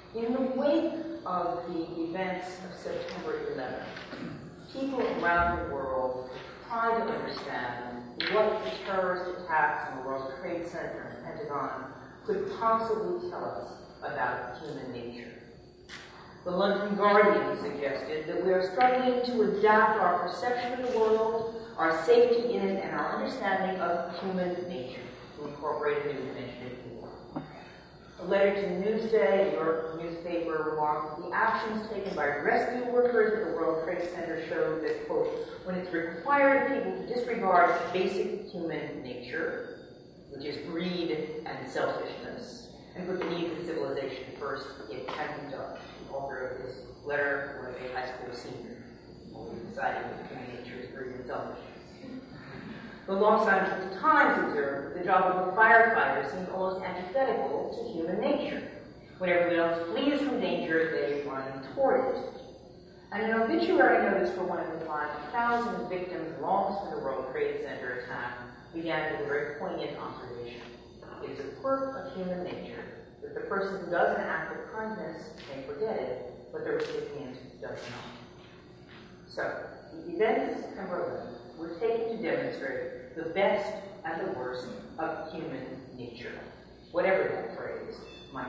In the wake of the events of September 11th, people around the world try to understand what the terrorist attacks on the World Trade Center and Pentagon could possibly tell us about human nature. The London Guardian suggested that we are struggling to adapt our perception of the world, our safety in it, and our understanding of human nature to incorporate a new dimension of war. A letter to Newsday, a New York newspaper, remarked that the actions taken by rescue workers at the World Trade Center showed that, quote, when it's required of people to disregard basic human nature, which is greed and selfishness, and put the needs of civilization first, it can be done. The author of this letter was a high school senior, when we decided that human nature is greed and selfishness. The Los Angeles Times observed that the job of a firefighter seemed almost antithetical to human nature. When everyone else flees from danger, they run toward it. And an obituary notice for one of the 5,000 victims lost in the World Trade Center attack began with a very poignant observation. It's a quirk of human nature that the person who does an act of kindness may forget it, but the recipient does not. So, the events of September 11th were taken to demonstrate the best and the worst of human nature, whatever that phrase might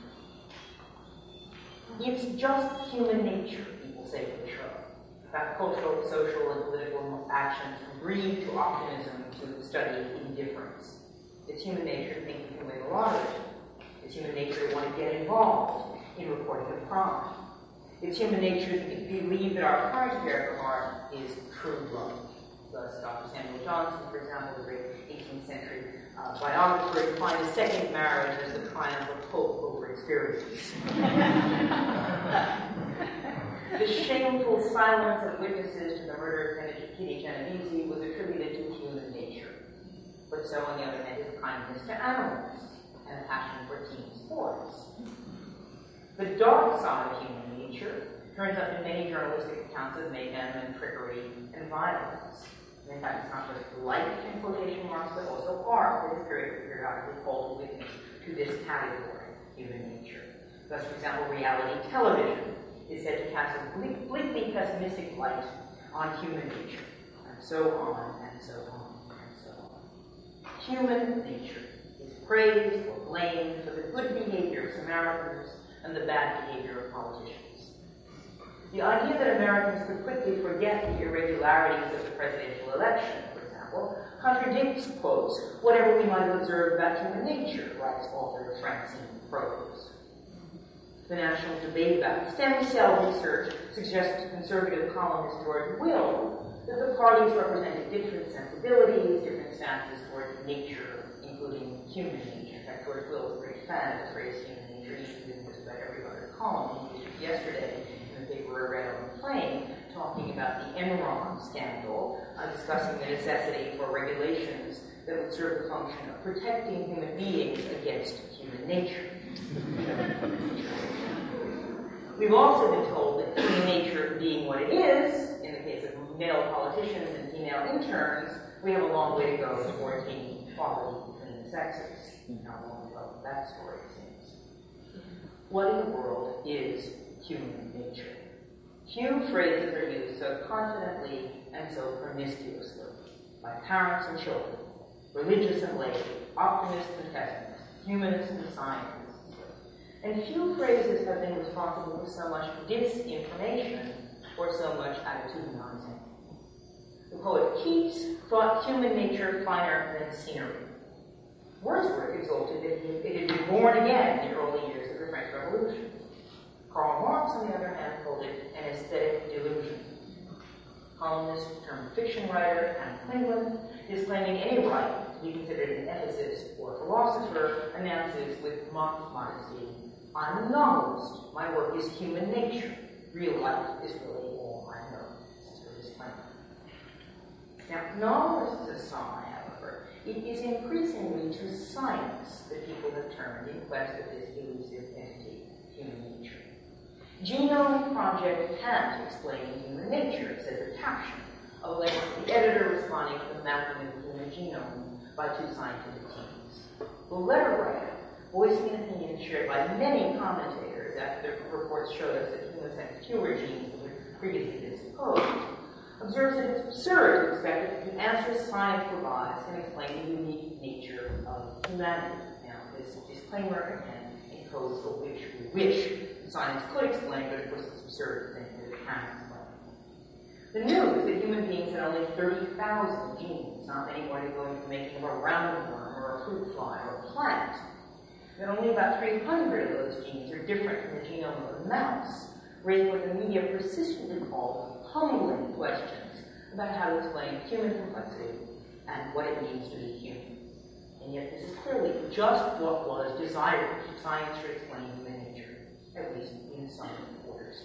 mean. It's just human nature, people say to the show, about cultural, social, and political actions from greed to optimism to the study of indifference. It's human nature to think you can win the lottery. It's human nature to want to get involved in reporting a crime. It's human nature to believe that our current affair from art is true love. Thus, Dr. Samuel Johnson, for example, the great 18th century biographer, defined a second marriage as the triumph of hope over experience. The shameful silence of witnesses to the murder of Kitty Genovese was attributed to human nature. But so, on the other hand, is kindness to animals and a passion for team sports. The dark side of human nature turns up in many journalistic accounts of mayhem and trickery and violence. And in fact, it's not just life in quotation marks, but also art that is periodically called witness to this category, human nature. Thus, for example, reality television is said to cast a bleakly pessimistic light on human nature, and so on, and so on, and so on. Human nature is praised or blamed for the good behavior of Samaritans and the bad behavior of politicians. The idea that Americans could quickly forget the irregularities of the presidential election, for example, contradicts, quotes, whatever we might have observed about human nature, writes author Francine Prose. The national debate about stem cell research suggests to conservative columnist George Will that the parties represented different sensibilities, different stances toward nature, including human nature. In fact, George Will is a great fan of the phrase human nature. He's using just about every other column. He used it yesterday in the paper I read on the plane, talking about the Enron scandal, discussing the necessity for regulations that would serve the function of protecting human beings against human nature. We've also been told that human nature being what it is, in the case of male politicians and female interns, we have a long way to go toward attaining equality between the sexes. How long ago that story seems. What in the world is human nature? Few phrases are used so confidently and so promiscuously by parents and children, religious and lay, optimists and pessimists, humanists and scientists. And few phrases have been responsible for so much disinformation or so much attitudinizing. The poet Keats thought human nature finer than scenery. Wordsworth exulted that it had been born again in the early years of the French Revolution. Karl Marx, on the other hand, called it an aesthetic delusion. Columnist turned fiction writer Hannah Quinlan, disclaiming any right to be considered an ethicist or philosopher, announces with mock modesty, "I'm a novelist. My work is human nature. Real life is really all I know." That's her disclaimer. Now, novelists aside, however, it is increasingly to science that people have turned in quest of this elusive entity, human nature. Genome Project can't explain human nature, says a caption of a letter to the editor responding to the mapping of the human genome by two scientific teams. The letter writer, voicing an opinion shared by many commentators, years after the reports showed us that humans had fewer genes than had previously been supposed, observes that it's absurd to expect that the answers science provides can explain the unique nature of humanity. Now, this disclaimer again encodes the wish we wish science could explain, but of course it's absurd to think that it can explain. The news that human beings had only 30,000 genes, not many more to go into the making of a roundworm or a fruit fly or a plant, that only about 300 of those genes are different from the genome of a mouse, raised what the media persistently call humbling questions about how to explain human complexity and what it means to be human. And yet this is clearly just what was desired if science should explain human nature, at least in some quarters.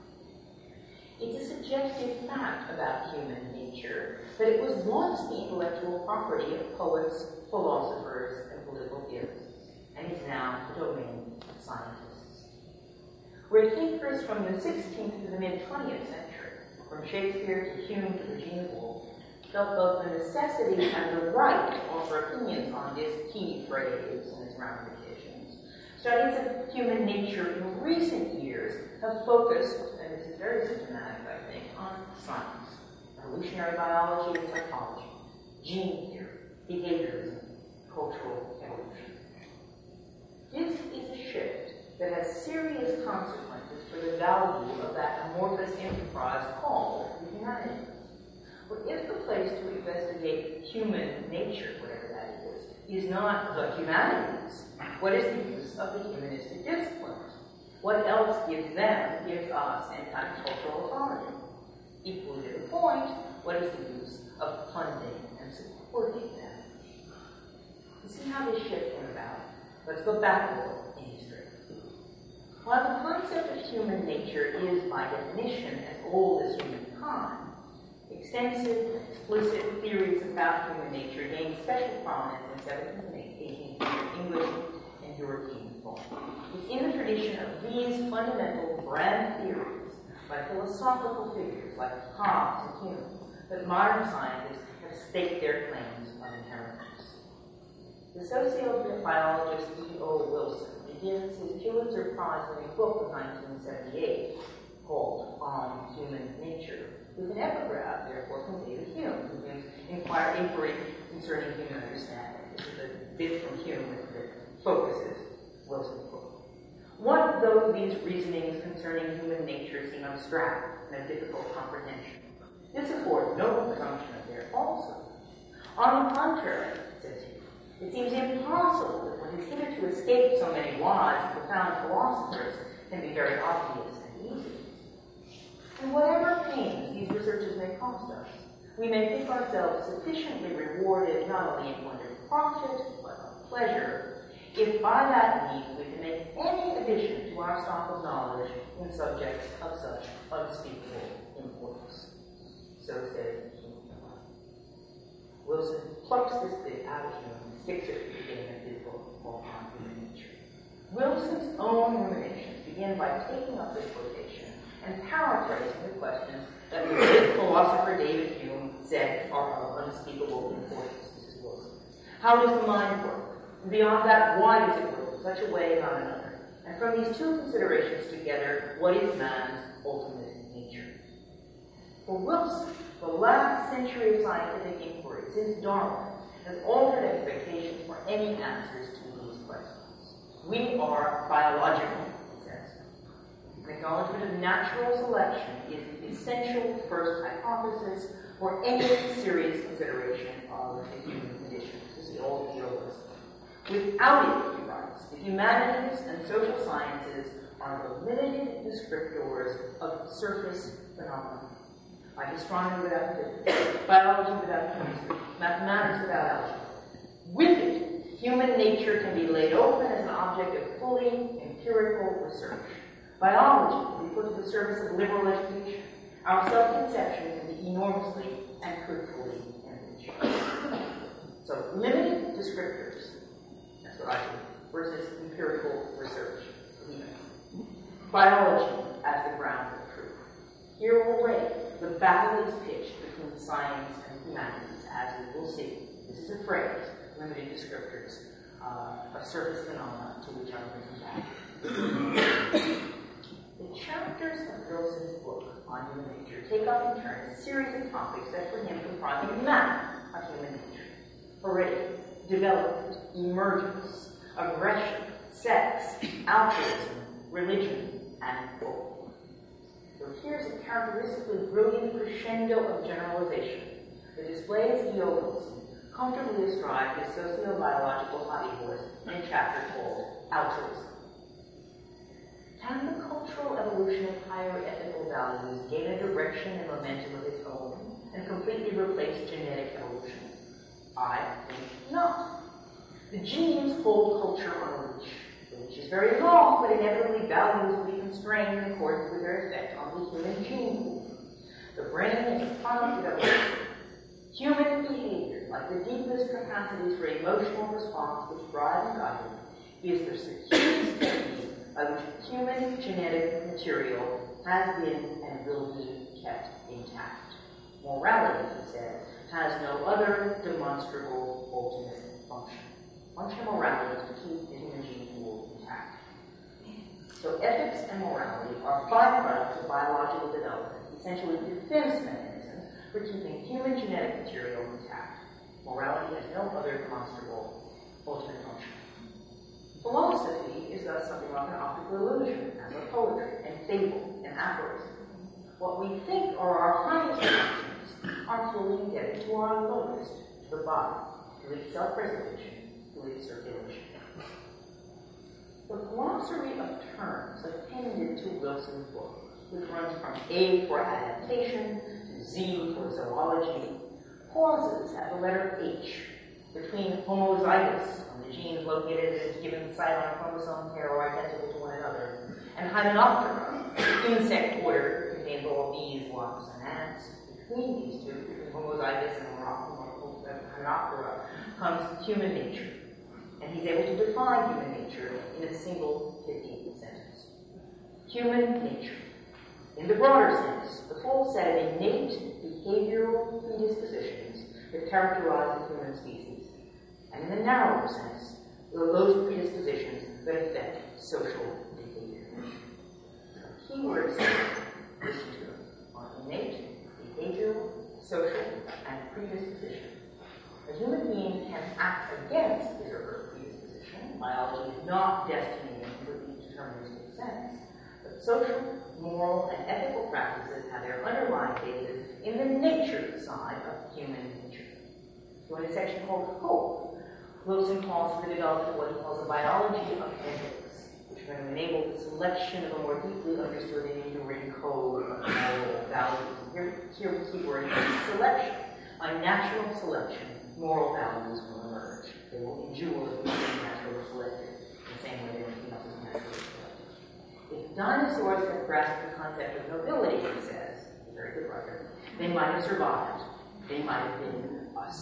It's a suggestive fact about human nature that it was once the intellectual property of poets, philosophers, and political theorists, and is now the domain of scientists. Where thinkers from the 16th to the mid-20th century, from Shakespeare to Hume to Virginia Woolf, felt both the necessity and the right to offer opinions on this key phrase and its ramifications, studies of human nature in recent years have focused, and this is very systematic, I think, on science, evolutionary biology and psychology, gene theory, behaviorism, cultural evolution. This is a shift that has serious consequences for the value of that amorphous enterprise called the humanities. For if the place to investigate human nature, whatever that is not the humanities, what is the use of the humanistic disciplines? What else gives us any kind of cultural authority? Equally to the point, what is the use of funding and supporting them? You see how this shift came about? Let's go back a little in history. While the concept of human nature is, by definition, as old as humankind, extensive and explicit theories about human nature gained special prominence in 17th and 18th century English and European thought. It's in the tradition of these fundamental grand theories by philosophical figures like Hobbes and Hume that modern scientists have staked their claims on inheritance. The sociobiologist E.O. Wilson begins his Pulitzer Prize-winning book of 1978 called On Human Nature with an epigraph, therefore, from David Hume, who gives inquiry concerning human understanding. This is a bit from Hume that focuses Wilson's book. What though these reasonings concerning human nature seem abstract and of difficult comprehension? This affords no presumption of their falsehood. On the contrary, says he, it seems impossible that what has hitherto escaped so many wise and profound philosophers can be very obvious and easy. And whatever pains these researches may cost us, we may think ourselves sufficiently rewarded not only in point of profit, but of pleasure, if by that means we can make any addition to our stock of knowledge in subjects of such unspeakable importance. So says Hume. Wilson plucks this bit out of Hume and sticks it at the beginning of his book called On Human Nature. Wilson's own ruminations begin by taking up this quotation and paraphrasing the questions that the great philosopher David Hume said are of unspeakable importance. This is Wilson. How does the mind work? And beyond that, why does it work in such a way and not another? And from these two considerations together, what is man's ultimate nature? For Wilson, the last century of scientific inquiry since Darwin has altered expectations for any answers to these questions. We are biological, he says. Acknowledgement of natural selection is the essential first hypothesis for any serious consideration of the human condition. This is the old idealist. Without it, he writes, the humanities and social sciences are the limited descriptors of surface phenomena. Like astronomy without physics, biology without chemistry, mathematics without algebra. With it, human nature can be laid open as an object of fully empirical research. Biology can be put to the service of liberal education. Our self-conception can be enormously and truthfully enriched. So, limited descriptors, that's what I do, versus empirical research. Biology as the ground of truth. Here already, the battle is pitched between science and humanities, as we will see. This is a phrase, limited descriptors, of surface phenomena to which I'm going to come back. The chapters of Wilson's book on human nature take up in turn a series of topics that for him comprise the map of human nature: heredity, development, emergence, aggression, sex, altruism, religion, and hope. So here's a characteristically brilliant crescendo of generalization that displays E.O. Wilson comfortably astride his sociobiological hobby horse in a chapter called Altruism. Can the cultural evolution of higher ethical values gain a direction and momentum of its own and completely replace genetic evolution? I think not. The genes hold culture on a leash. The leash is very long, but inevitably values will be constrained in accordance with their effect on the human gene pool. The brain is a product of evolution. Human behavior, like the deepest capacities for emotional response which drive and guide it, is the securest technique by which human genetic material has been and will be kept intact. Morality, he said, has no other demonstrable ultimate function. Function of morality is to keep the human gene pool intact. So ethics and morality are byproducts of biological development, essentially defense mechanisms for keeping human genetic material intact. Morality has no other demonstrable ultimate function. Philosophy is thus something like an optical illusion, as are poetry and fable and aphorism. What we think are our highest functions are fully indebted to our lowest, to the body, to its self-preservation, to its circulation. The glossary of terms appended to Wilson's book, which runs from A for adaptation to Z for zoology, pauses at the letter H between homozygous, when the genes located at a given site on a chromosome pair are identical to one another, and Hymenoptera, insect order, contains all bees, wasps, and ants. Between these two, between homozygous and Hymenoptera, comes human nature. And he's able to define human nature in a single 15 sentence. Human nature. In the broader sense, the full set of innate behavioral predispositions that characterize the human species. And in the narrower sense, those predispositions that affect social behavior. Keywords listen to them are innate, behavioral, social, and predisposition. A human being can act against his or her predisposition. Biology is not destiny in a completely deterministic sense. But social, moral, and ethical practices have their underlying basis in the nature side of human nature. So in a section called Hope, Wilson calls for the development of what he calls a biology of ethics, which is going to enable the selection of a more deeply understood and enduring code of moral values. Here the key word is selection. By natural selection, moral values will emerge. They will endure as being naturally selected, in the same way that anything else is naturally selected. If dinosaurs had grasped the concept of nobility, he says, a very good writer, they might have survived. They might have been us.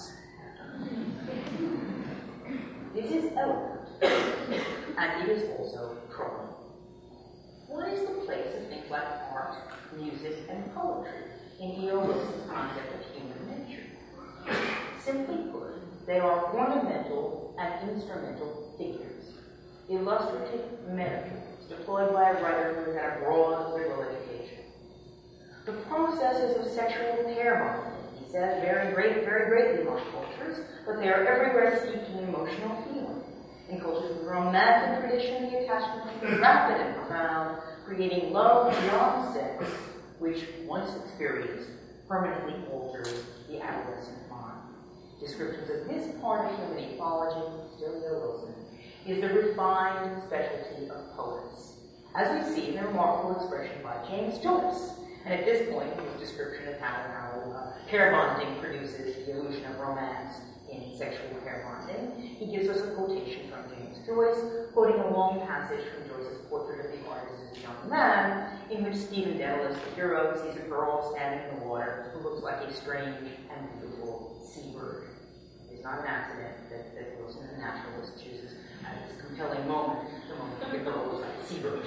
It is elegant, and it is also troubling. What is the place of things like art, music, and poetry in E.O. Wilson's concept of human nature? Simply put, they are ornamental and instrumental figures, illustrative metaphors deployed by a writer who has had a broad liberal education. The processes of sexual pair bonding, he says, vary very greatly among cultures, but they are everywhere steeped in emotional feeling. In cultures with romantic tradition, the attachment is rapid and profound, creating love beyond sex, which, once experienced, permanently alters the adolescent mind. Descriptions of this part of human ecology, still E.O. Wilson, is the refined specialty of poets, as we see in the remarkable expression by James Joyce. And at this point, his description of how pair bonding produces the illusion of romance in sexual pair bonding, he gives us a quotation from James Joyce, quoting a long passage from Joyce's Portrait of the Artist as a Young Man, in which Stephen Dedalus, the hero, sees a girl standing in the water who looks like a strange and beautiful seabird. It's not an accident that Wilson, the naturalist, chooses as this compelling moment, the moment the girl looks like a seabird.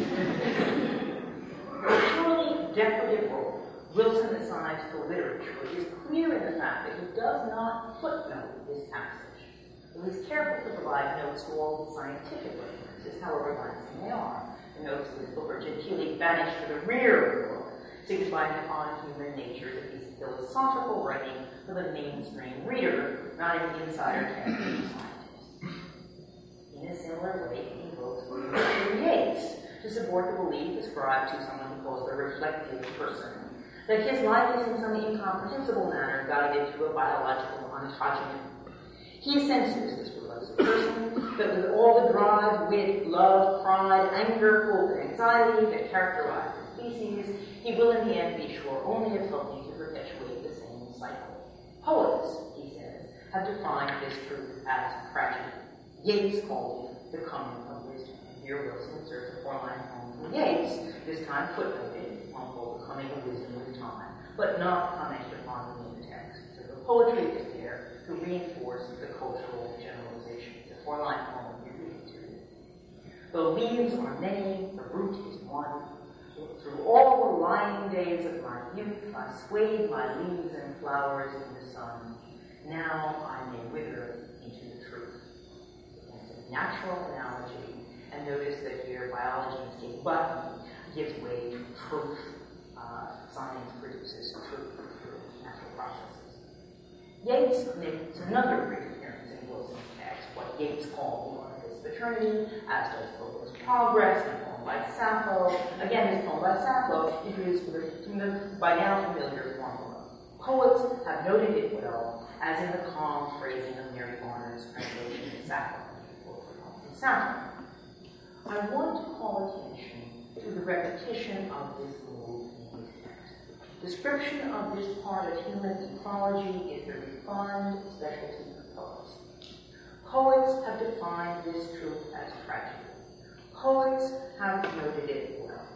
A truly decorative role Wilson assigns to literature is clear in the fact that he does not footnote this passage. It was careful to provide notes to all the scientific references, however glancing they are. The notes of this book are genteelly banished to the rear of the book, signifying the odd human nature of his philosophical writing for the mainstream reader, not an insider category scientist. In a similar way, he invokes William Yeats to support the belief ascribed to someone he calls the reflective person, that his life is in some incomprehensible manner guided to a biological ontogeny. He censors this reflexive person, but with all the drive, wit, love, pride, anger, hope, and anxiety that characterize the species, he will in the end be sure only have helped me to perpetuate the same cycle. Poets, he says, have defined this truth as tragedy. Yeats called it the coming of wisdom. And here Wilson inserts a four-line poem from Yeats, this time footnoted, one called the coming of wisdom with time, but not commented upon in the text. So the poetry is there to reinforce the cultural generalizations. The four-line poem we read to you. The leaves are many, the root is one. Through all the lying days of my youth, I swayed my leaves and flowers in the sun. Now I may wither into the truth. It's a natural analogy, and notice that here biology is but gives way to truth. Science produces truth through natural processes. Yeats makes another brief appearance in Wilson's text, what Yeats called the Artifice of Eternity, as does Plato's Progress, and a poem by Sappho. Again, this poem by Sappho introduced from the by now familiar formula. Poets have noted it well, as in the calm phrasing of Mary Barnard's translation of Sappho. Sappho. I want to call attention to the repetition of this rule in his text. Description of this part of human ecology is the refined specialty of poets. Poets have defined this truth as tragedy. Poets have noted it well.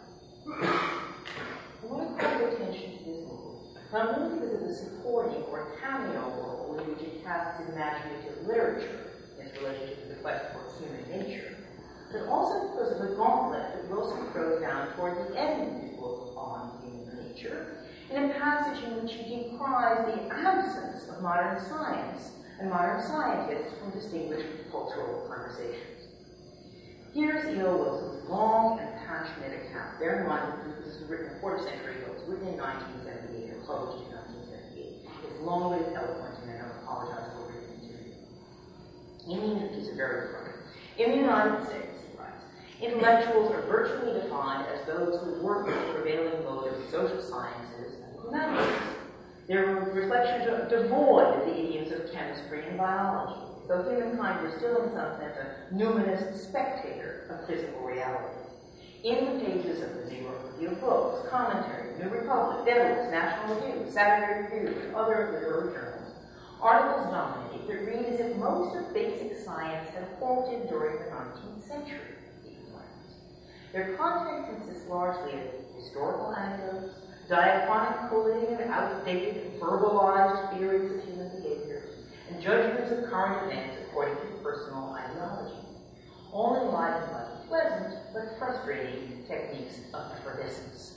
I want to call attention to this rule, not only because of the supporting or cameo role in which it casts in imaginative literature in its relationship to the quest for human nature, but also because of the gauntlet that Wilson throws down toward the end of his book on human nature, in a passage in which he decries the absence of modern science and modern scientists from distinguished cultural conversations. Here's E.O. Wilson's long and passionate account. Bear in mind that this was written a quarter century ago. It was written in 1978 and published in 1978. It's long but it's eloquent, and I don't apologize for reading it to you. It's very important. In the United States, he writes, intellectuals are virtually defined as those who work with the prevailing mode of the social sciences and humanities. Their reflections are devoid of the idioms of chemistry and biology, though humankind was still in some sense a numinous spectator of physical reality. In the pages of the New York Review of Books, Commentary, New Republic, Daedalus, National Review, Saturday Review, and other literary journals, articles dominate that read as if most of basic science had halted during the 19th century. Their content consists largely of historical anecdotes, diachronic collating of outdated, verbalized theories of human behavior, and judgments of current events according to personal ideology, all enlivened by the pleasant but frustrating techniques of effervescence.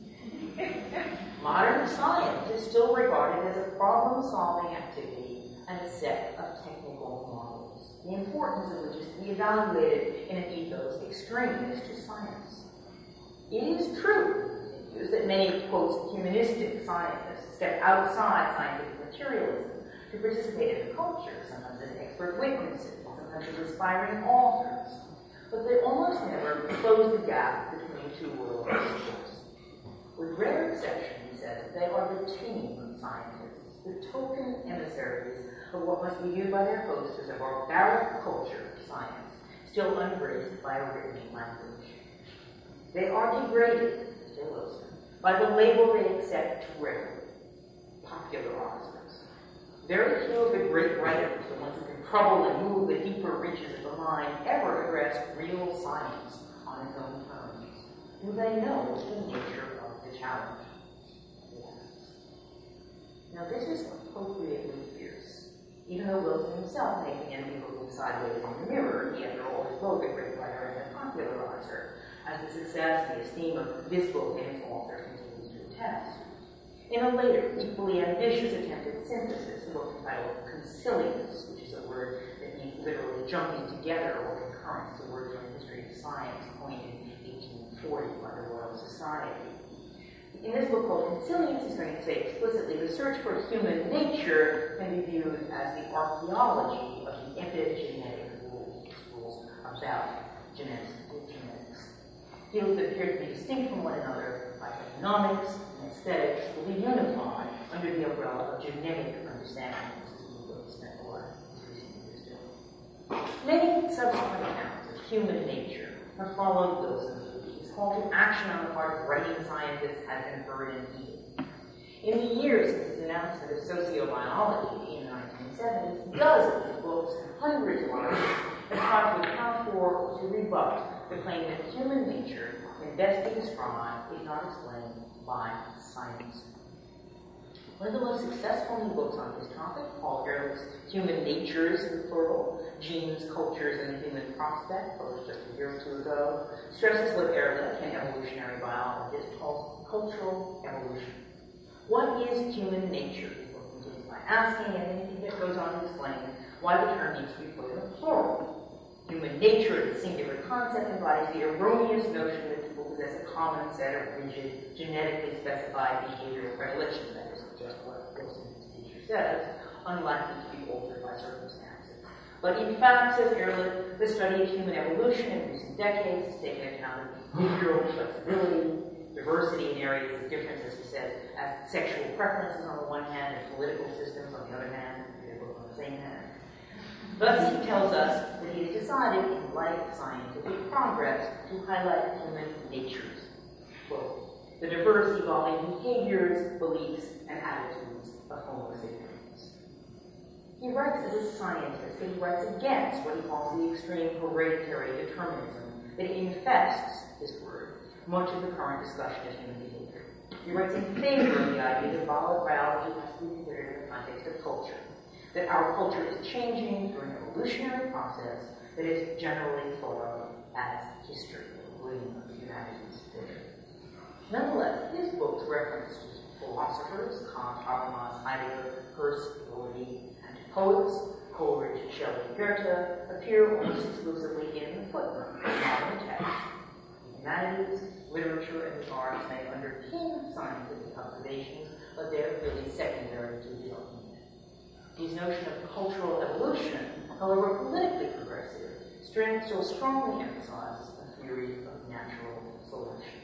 Modern science is still regarded as a problem-solving activity and a set of technical models, the importance of which is to be evaluated in an ethos extraneous to science. It is true that many, quote, humanistic scientists step outside scientific materialism to participate in the culture, sometimes as expert witnesses, sometimes as aspiring authors, but they almost never close the gap between two world discourse. With rare exception, he says, they are the tame scientists, the token emissaries of what must be viewed by their hosts as a barbaric culture of science, still ungraced by a written language. They are degraded, Mr. Wilson, by the label they accept to record, popularizers. Very few of the great writers, the ones who can trouble and move the deeper reaches of the mind, ever address real science on its own terms. Do they know the nature of the challenge? Yes. Now this is appropriately fierce. Even though Wilson himself may begin to be looking sideways in the mirror, he, after all, is both a great writer and a popularizer, as the success and the esteem of this book and its author continues to attest. In a later, equally ambitious attempt at synthesis, a book entitled Consilience, which is a word that means literally jumping together or concurrence, a word from the history of science coined in 1840 by the Royal Society. In this book called Consilience, he's going to say explicitly, the search for human nature can be viewed as the archaeology of the epigenetic rules about genetics. Fields that appear to be distinct from one another, like economics and aesthetics, will be unified under the umbrella of genetic understanding. This is what we spent a lot of recent years doing. Many subsequent accounts of human nature have followed Wilson's. Call to action on the part of writing scientists has been heard and heeded. In the years since his announcement of sociobiology in the 1970s, dozens of books and hundreds of articles have tried to account for or to rebut the claim that human nature can best be described, if not explained, by science. One of the most successful new books on this topic, Paul Ehrlich's Human Natures, in the plural, Genes, Cultures, and the Human Prospect, published just a year or two ago, stresses what Ehrlich, an evolutionary biologist, calls cultural evolution. What is human nature? He continues by asking, and then he goes on to explain why the term needs to be put in a plural. Human nature, as a singular concept, embodies the erroneous notion that people possess a common set of rigid, genetically specified behavioral predilections. That is just what Wilson's teacher says, unlikely to be altered by circumstances. But in fact, says Ehrlich, the study of human evolution in recent decades has taken account of behavioral flexibility, diversity in areas of difference, as he says, as sexual preferences on the one hand and political systems on the other hand, they're both on the same hand. Thus, he tells us that he has decided, in light of scientific progress, to highlight human natures. Quote, the diverse evolving behaviors, beliefs, and attitudes of Homo sapiens. He writes as a scientist, but he writes against what he calls the extreme hereditary determinism that infests, his word, much of the current discussion of human behavior. He writes in favor of the idea that biology has to be considered in the context of culture, that our culture is changing through an evolutionary process that is generally thought of as history, including the humanities theory. Nonetheless, his books reference to philosophers, Kant, Habermas, Heidegger, Hurst, Rorty, and to poets, Coleridge, Shelley, and Goethe, appear almost exclusively in the footnote of modern text. The humanities, literature, and the arts may underpin scientific observations, but they are really secondary to the argument. His notion of cultural evolution, however politically progressive, still strongly emphasizes a theory of natural selection.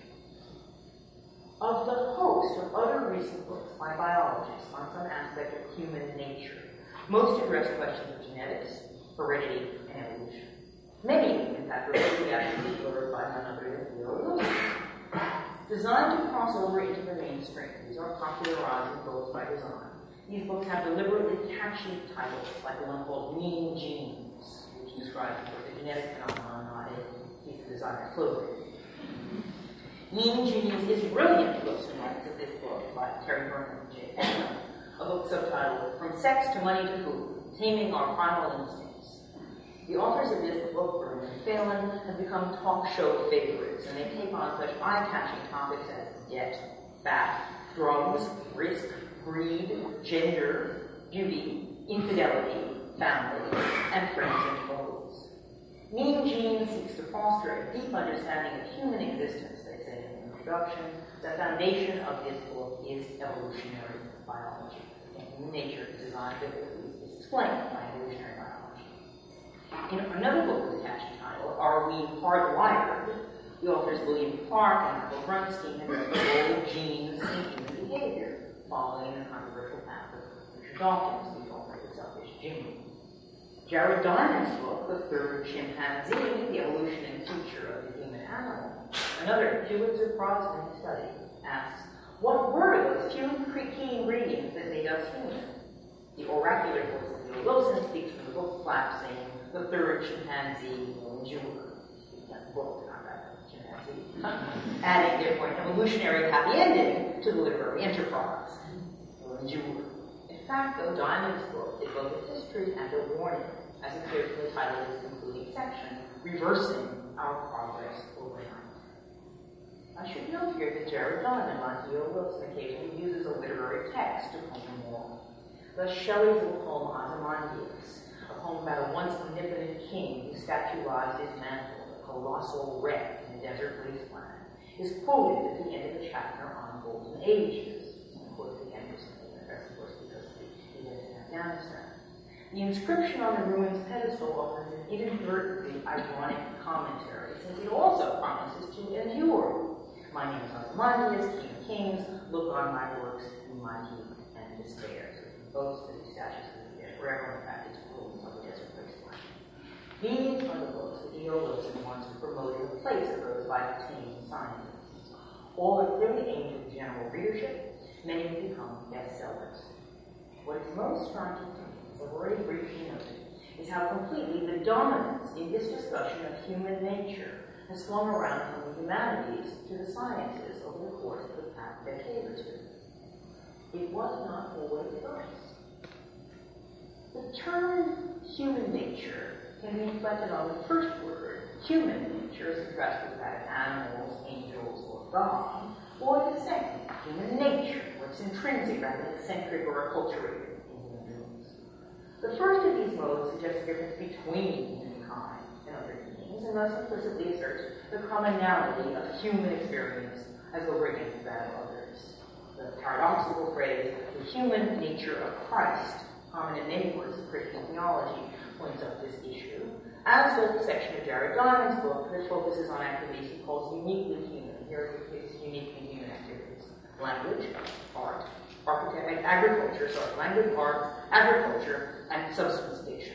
Of the host of other recent books by biologists on some aspect of human nature, most address questions of genetics, heredity, and evolution. Many of them, in fact, are actually blurred by none other than Theodore Wilson. Designed to cross over into the mainstream, these are popularizing books by design. These books have deliberately catchy titles, like the one called Mean Genes, which describes the genetic phenomenon, not a piece of designer clothing. Mean Genes is brilliant, Wilson writes of this book by Terry Burnham and J. Pennell, a book subtitled From Sex to Money to Food, Taming Our Primal Instincts. The authors of this book, Burnham and Phelan, have become talk show favorites, and they take on such eye-catching topics as debt, fat, drugs, risk, greed, gender, beauty, infidelity, family, and friends and foes. Mean Genes seeks to foster a deep understanding of human existence, they say in the introduction. The foundation of this book is evolutionary biology. And human nature is designed to be explained by evolutionary biology. In another book with a catchy title, Are We Hardwired?, the authors William Clark and Michael Grunstein address the role of genes in human behavior, following the controversial path of Richard Dawkins, the author of Selfish Gene. Jared Diamond's book, The Third Chimpanzee, The Evolution and Future of the Human Animal, another Pulitzer Prize-winning study, asks, what were those few key ingredients that made us human? The oracular voice of Bill Wilson speaks from the book flap, saying, The Third Chimpanzee will endure. That book, not that chimpanzee. Adding, therefore, an evolutionary happy ending to the literary enterprise. Will endure. In fact, though, Diamond's book is both a history and a warning, as appears in the title of its concluding section, Reversing Our Progress Overnight. I should note here that Jared Diamond, like E.O. Wilson, occasionally uses a literary text to point them all. Thus, Shelley's little poem Ozymandias, a poem about a once omnipotent king who statuized his mantle, a colossal wreck in a desert wasteland, is quoted at the end of the chapter on Golden Ages. Of course, the Emerson, of course, because of the events in Afghanistan. The inscription on the ruins pedestal offers an inadvertently ironic commentary, since it also promises to endure. My name is Ozymandias, King of Kings. Look on my works in my heat and despair. So he boasts that these statues will be there forever. In fact, it's ruins of the desert wasteland. These are the books that E.O. Wilson wants to promote in the place of those life-changing scientists. All are clearly aimed at the general readership. Many have become bestsellers. What is most striking to me, as I've already briefly noted, is how completely the dominance in this discussion of human nature has swung around from the humanities to the sciences over the course of the past decade or two. It was not always thus. The term human nature can be reflected on the first word, human nature, as addressed with that of animals, angels, or God, or the second, human nature, where it's intrinsic rather than eccentric or acculturated in human beings. The first of these modes suggests a difference between humankind and other beings, and thus implicitly asserts the commonality of human experience as over against that of others. The paradoxical phrase, the human nature of Christ, common in many words of Christian theology, points up this issue, as does the section of Jared Diamond's book that focuses on activities he calls uniquely human. Here it's uniquely human activities. Language, art, language, art, agriculture, and substantiation.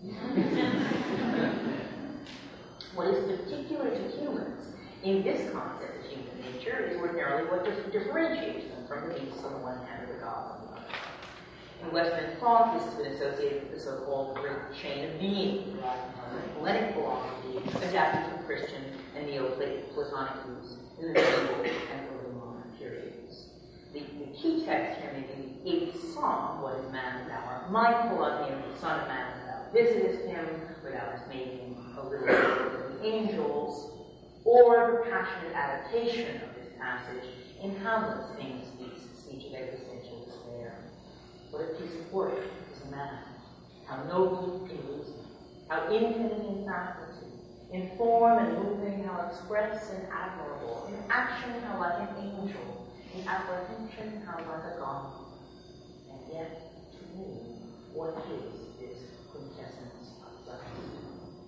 What is particular to humans in this concept of human nature is ordinarily what differentiates them from the beasts on the one hand or the gods on the other. In Western thought, this has been associated with the so-called great chain of being, Hellenic philosophy, adapted from Christian and Neoplatonic views in the medieval and early modern periods. The key text here may be the 8th Psalm, what is man thou art mindful of him, the Son of Man thou visitest him, where thou hast made him a little lower than the angels, or the passionate adaptation of this passage in Hamlet's famous speech of existential despair. What a piece of work is a man, how noble in reason, how infinite in faculty, in form and moving, how express and admirable, in action, how like an angel, in apprehension, how like a god. And yet, to me, what is this quintessence of justice?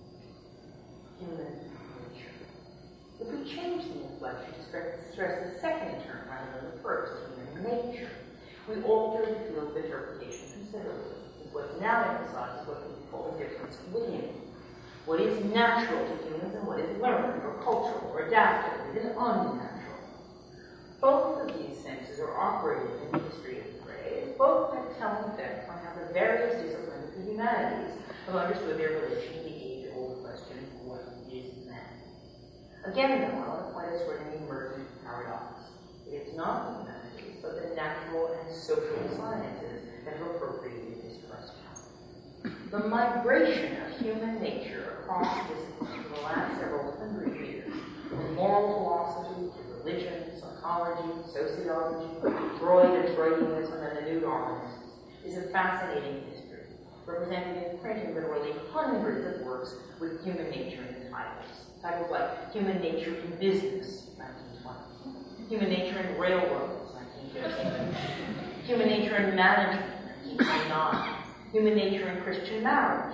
Human nature. If we change the inflection to stress the second term rather than the first, human nature, we alter the field of interpretation considerably. What's now emphasized is what we call the difference within. What is natural to humans and what is learned or cultural or adaptive, what is unnatural. Both of these senses are operated in the history of the phrase. Both have telling effects on how the various disciplines of the humanities have understood their relation to the age-old question, what is man? Again, though, I want to point us toward an emergent paradox. It is not the humanities, but the natural and social sciences that have appropriated this question. The migration of human nature across disciplines in the last several hundred years, from moral philosophy to religion, psychology, sociology, Freud and Freudianism, and the new Darwinists, is a fascinating history, represented in print in literally hundreds of works with human nature in the titles. Titles like Human Nature in Business, 1920. Human Nature in Railroads, 1915. Human Nature in Management, 1929. Human Nature in Christian Marriage,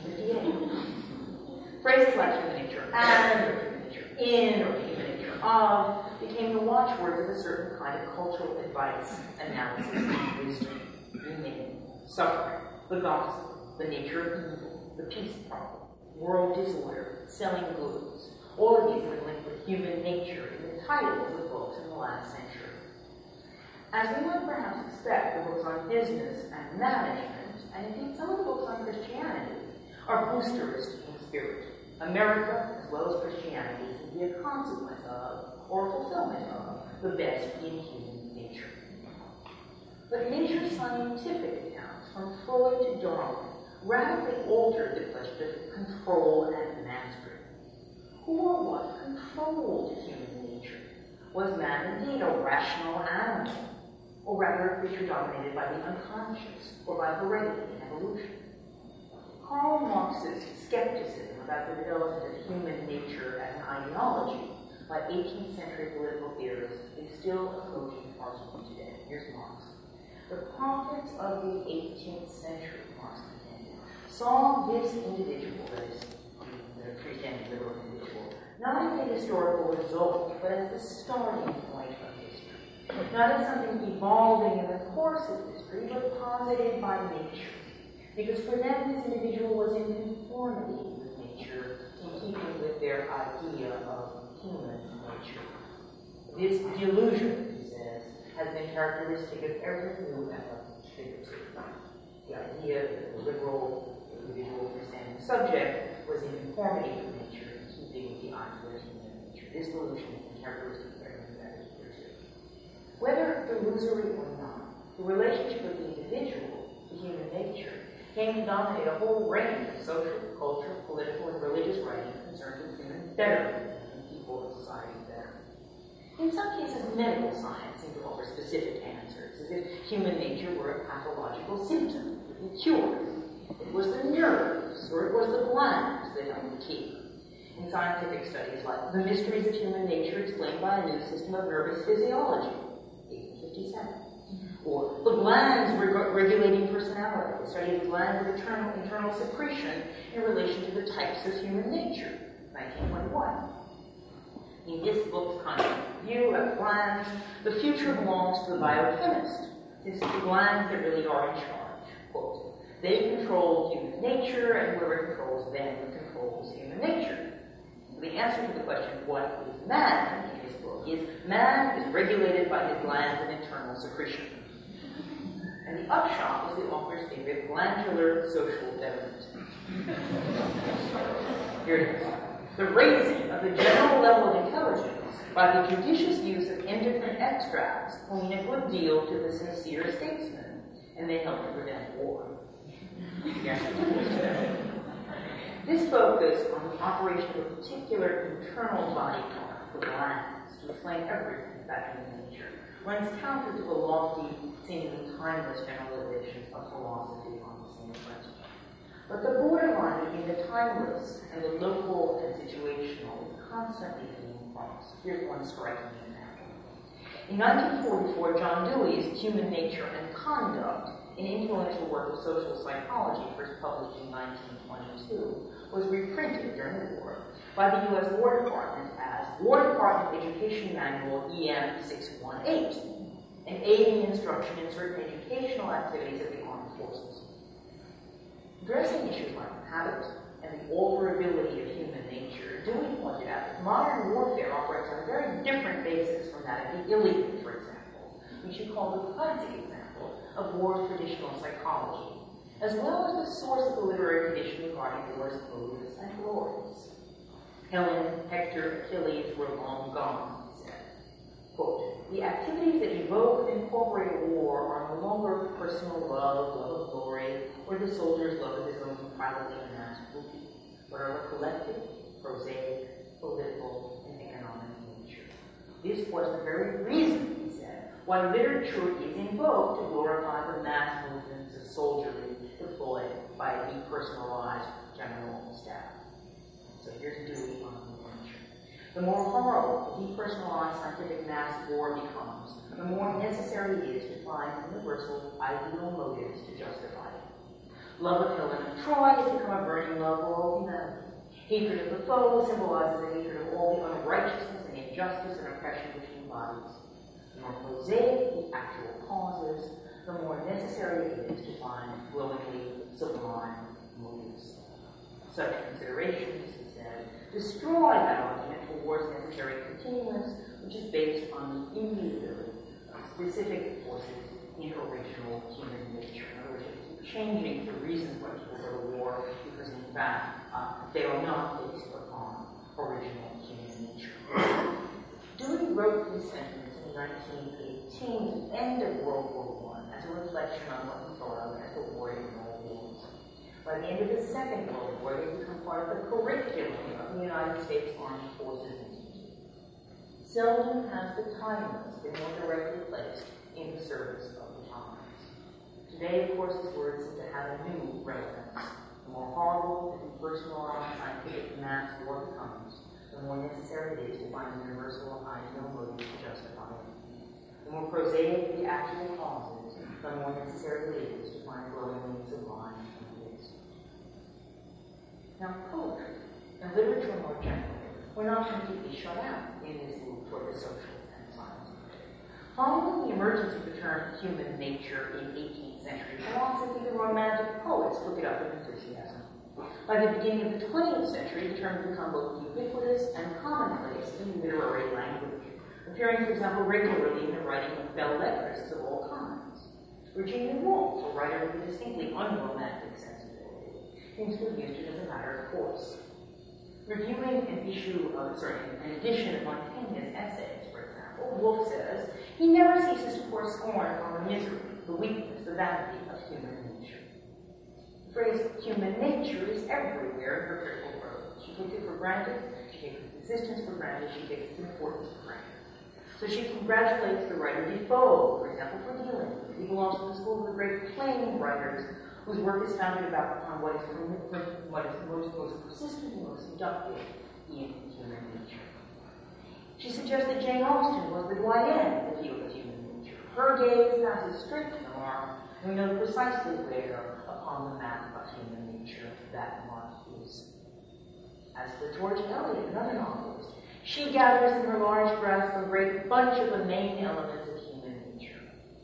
1958. Phrases like human nature and, or human nature in, or human nature of, became the watchwords of a certain kind of cultural advice, analysis, wisdom, meaning, suffering, the gospel, the nature of evil, the peace problem, world disorder, selling goods. All of these were linked with human nature in the titles of books in the last century. As we might perhaps expect, the books on business and management, and indeed some of the books on Christianity, are boosterist in spirit. America, as well as Christianity, can be a consequence of, or fulfillment of, the best in human nature. But nature scientific accounts, from Freud to Darwin, radically altered the question of control and mastery. Who or what controlled human nature? Was man indeed a rational animal, or rather a creature dominated by the unconscious, or by heredity and evolution? Karl Marx's skepticism about the development of human nature as an ideology by 18th century political theorists is still a cogent argument today. Here's Marx. The prophets of the 18th century, Marx contended, saw this individual, that is, the pretended liberal individual, not as a historical result, but as the starting point of history. Not as something evolving in the course of history, but posited by nature. Because for them, this individual was in conformity with nature, in keeping with their idea of human nature. This delusion, he says, has been characteristic of every new epoch figurative. The idea that the liberal individual understanding subject was in conformity with nature, in keeping with the idea of human nature. This delusion has been characteristic of every new epoch figurative. Whether illusory or not, the relationship of the individual to human nature came to dominate a whole range of social, cultural, political, and religious writing concerned with human betterment and people and society better. In some cases, medical science seemed to offer specific answers, as if human nature were a pathological symptom to be cured. It was the nerves, or it was the glands that held the key. In scientific studies like The Mysteries of Human Nature Explained by a New System of Nervous Physiology, 1857. Or the glands regulating personality, the study of the glands of internal secretion in relation to the types of human nature, 1921. In this book's content view of glands, the future belongs to the biochemist. It's the glands that really are in charge. Quote, they control human nature, and whoever controls them controls human nature. The answer to the question, what is man, in his book, is man is regulated by his glands of internal secretion. And the upshot was the author's theory of glandular social betterment. Here it is. The raising of the general level of intelligence by the judicious use of endocrine extracts will mean a good deal to the sincere statesman, and they help to prevent war. This focus on the operation of a particular internal body part, the glands, to explain everything about human nature, runs counter to the lofty, seemingly timeless generalizations of philosophy on the same question. But the borderline between the timeless and the local and situational is constantly being crossed. Here's one striking example. In 1944, John Dewey's Human Nature and Conduct, an influential work of social psychology first published in 1922, was reprinted during the war by the U.S. War Department as War Department Education Manual EM 618, an aiding instruction in certain educational activities of the armed forces. Addressing issues like habit and the alterability of human nature, Dewey pointed out that modern warfare operates on a very different basis from that of the elite, for example, which he called the classic example of war's traditional psychology, as well as the source of the literary tradition regarding war's motives and glories. Helen, Hector, Achilles were long gone, he said. Quote, the activities that evoke and incorporate a war are no longer personal love, love of glory, or the soldier's love of his own privately amassed booty, but are a collective, prosaic, political, and economic nature. This was the very reason, he said, why literature is invoked to glorify the mass movements of soldiery deployed by a depersonalized general staff. So here's Dewey on the nature. The more horrible the depersonalized scientific mass war becomes, the more necessary it is to find universal ideal motives to justify it. Love of Helen of Troy has become a burning love for all humanity. Hatred of the foe symbolizes the hatred of all the unrighteousness and injustice and oppression which embodies. The more prosaic the actual causes, the more necessary it is to find glowingly sublime motives. Such considerations, he said, destroy that argument for war's necessary continuance, which is based on the immutability of specific forces in original human nature. In other words, you keep changing the reasons why people go to war, because in fact, they are not based upon original human nature. Dewey wrote these sentiments in 1918, the end of World War I, as a reflection on what he thought of as the war in all wars. By the end of the Second World War, they become part of the curriculum of the United States Armed Forces Institute. seldom has the timeless been more directly placed in the service of the times. Today, of course, his words seem to have a new relevance. The more horrible and personalized scientific mass war becomes, the more necessary it is to find a universal ideal motive to justify it. The more prosaic the actual causes, the more necessary it is to find glowingly sublime motives. Now, poetry and literature more generally were not completely shut out in this move toward the social and science. Following the emergence of the term human nature in 18th century philosophy, the Romantic poets took it up with enthusiasm. By the beginning of the 20th century, the term had become both ubiquitous and commonplace in literary language, appearing, for example, regularly in the writing of belles-lettres of all kinds. Virginia Woolf, a writer with a distinctly unromantic sensibility, seems to have used it as a matter of course. Reviewing an edition of Montaigne's essays, for example, Woolf says, he never ceases to pour scorn upon the misery, the weakness, the vanity of human nature. The phrase human nature is everywhere in her critical prose. She takes it for granted, she takes its existence for granted, she takes its importance for granted. So she congratulates the writer Defoe, for example, for dealing with it. He belongs to the school of the great plain writers whose work is founded upon what is most persistent and most inductive in human nature. She suggests that Jane Austen was the doyenne of the field of human nature. Her gaze passes straight to the mark, and we know precisely where upon the map of human nature that mark is. As for George Eliot, another novelist, she gathers in her large grasp a great bunch of the main elements of human nature.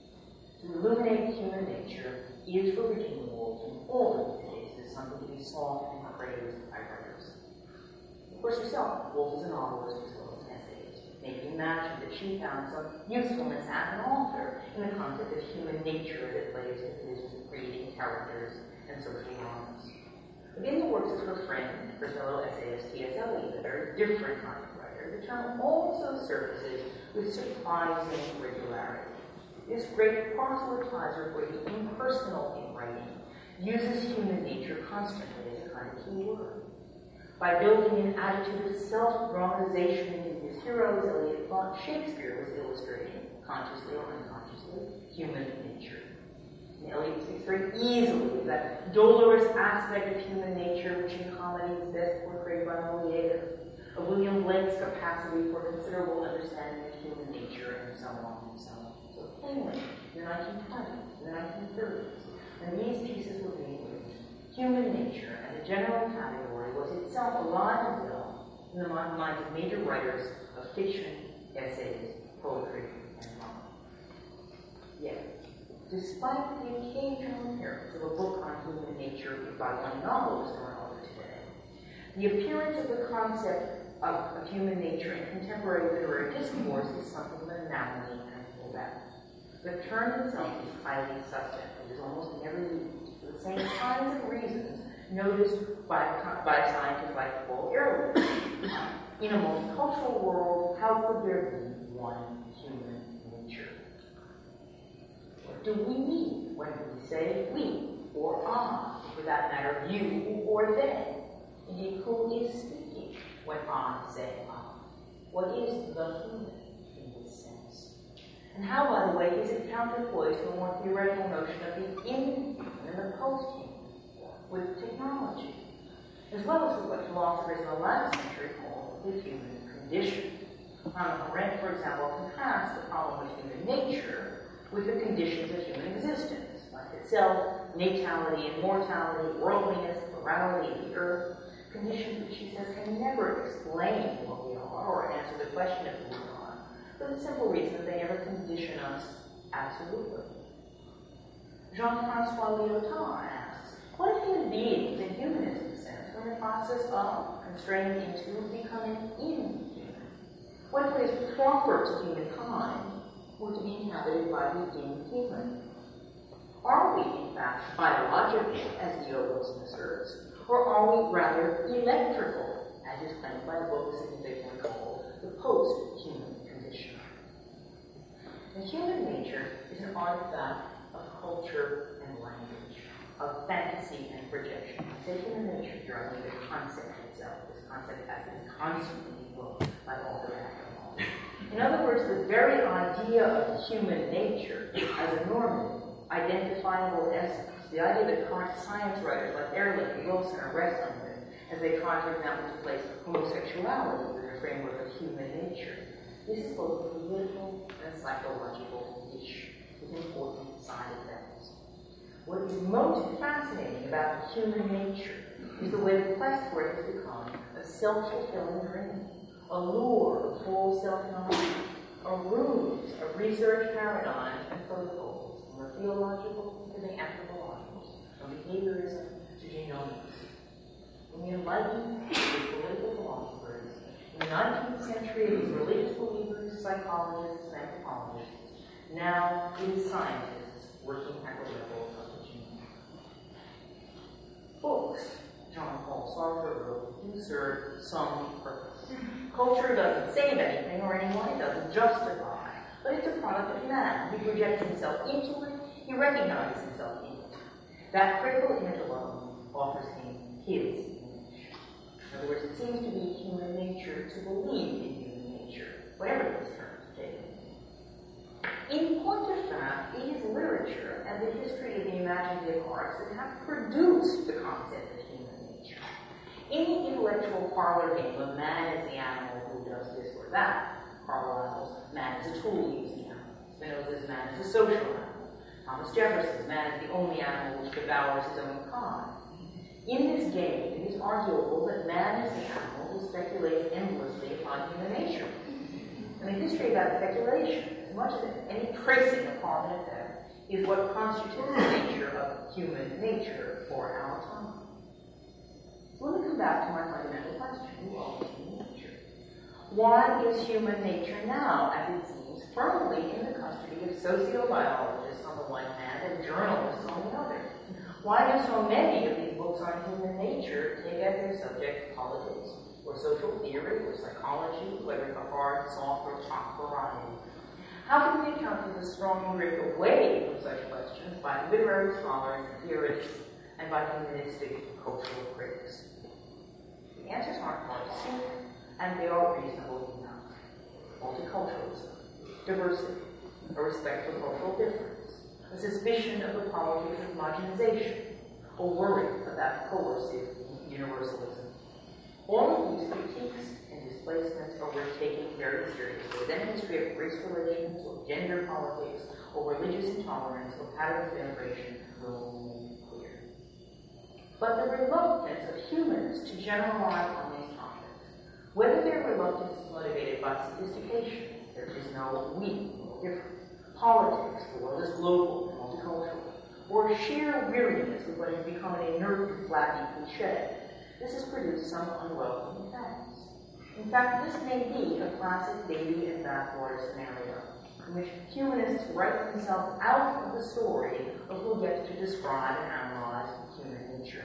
To illuminate human nature is for Virginia Woolf in all of these cases something to be sought and praised by writers. Of course, herself, Woolf is a novelist as well as an essayist. Maybe imagine that she found some usefulness as an author in the concept of human nature that plays in the business of creating characters and social dramas. But in the works of her friend, her fellow essayist T.S. Eliot, a very different kind of writer, the term also surfaces with surprising regularity. This great proselytizer for the impersonal in writing uses human nature constantly as a kind of key word. By building an attitude of self-dramatization into his heroes, Eliot thought Shakespeare was illustrating, consciously or unconsciously, human nature. And Eliot speaks very easily of that dolorous aspect of human nature which in comedy is best portrayed by Molière, of William Blake's capacity for considerable understanding of human nature, and so on and so on. So plainly, in the 1920s, in the 1930s, when these pieces were being written, human nature as a general category was itself alive and well in the minds of major writers of fiction, essays, poetry, and drama. Yet, despite the occasional appearance of a book on human nature by one novelist or another today, the appearance of the concept of human nature in contemporary literary discourse is something of an anomaly and a pullback. The term itself is highly suspect. It is almost never used for the same kinds of reasons noticed by a scientist like Paul Ehrlich. In a multicultural world, how could there be one human nature? What do we mean when we say we, or I, for that matter, you, or they? Indeed, who is speaking when I say I? What is the human in this sense? And how, by the way, is it counterpoised to a more theoretical notion of the inhuman and the post-human with technology, as well as with what philosophers in the last century called the human condition? Hannah Arendt, for example, contrasts the problem of human nature with the conditions of human existence, life itself, natality and mortality, worldliness, plurality of the earth, conditions which she says can never explain what we are or answer the question of who we are, for the simple reason that they never condition us absolutely. Jean-Francois Lyotard asks, what if human beings in humanism's sense were in the process of constrained into becoming inhuman? What if it is proper to humankind were to be inhabited by the inhuman? Are we, in fact, biological, as Leo Wilson asserts, or are we rather electrical, as is claimed by books that they can call the post-human condition? And human nature is an artifact of culture and language, of fantasy and projection. I say human nature here, I mean the concept itself. This concept has been constantly invoked by all the academics. In other words, the very idea of human nature as a normative, identifiable essence, the idea that current science writers like Ehrlich and Wilson are wrestling with as they try, for example, to place homosexuality within a framework of human nature. This is both a political and psychological issue with important side effects. What is most fascinating about human nature is the way the quest for it has become a self-fulfilling dream, a lure of full self-knowledge, a ruse of research paradigms and protocols, from the theological to the anthropological, from behaviorism to genomics. In the Enlightenment, these political philosophers, in the 19th century, these religious believers, psychologists, and anthropologists, now it is scientists working at the level of the genome. Books, John Paul Sartre wrote, do serve some purpose. Culture doesn't save anything or anyone, it doesn't justify, but it's a product of man. He projects himself into it, he recognizes himself in it. That critical image alone offers him his image. In other words, it seems to be human nature to believe in human nature, whatever those terms take. In point of fact, it is literature and the history of the imaginative arts that have produced the concept of human nature. In the intellectual parlor game of man is the animal who does this or that, Carlyle's man is a tool using animal, Spinoza's man is a social animal, Thomas Jefferson's man is the only animal which devours his own kind. In this game, it is arguable that man is the animal who speculates endlessly upon human nature. And the history of that speculation, as much as any tracing of cause and effect, is what constitutes the nature of human nature for our time. So let me come back to my fundamental question. Who owns human nature? Why is human nature now, as it seems, firmly in the custody of sociobiologists on the one hand and journalists on the other? Why do so many of these books on human nature take as their subject politics, or social theory, or psychology, whether the hard, soft, or chopped variety? How can we account for the strong drift away from such questions by literary scholars and theorists and by humanistic cultural critics? The answers aren't hard to seek, and they are reasonable enough. Multiculturalism, diversity, a respect for cultural difference, a suspicion of the politics of homogenization, a worry about coercive universalism. All of these critiques and displacements are worth taking very seriously. Then in history of race relations, or gender politics, or religious intolerance, or patterns of immigration will remain clear. But the reluctance of humans to generalize on these topics, whether their reluctance is motivated by sophistication, there is no we, no different, politics, the world is global and multicultural, or sheer weariness with what has become an inert, flappy cliche, this has produced some unwelcome effects. In fact, this may be a classic baby and bathwater scenario, in which humanists write themselves out of the story of who gets to describe and analyze human nature.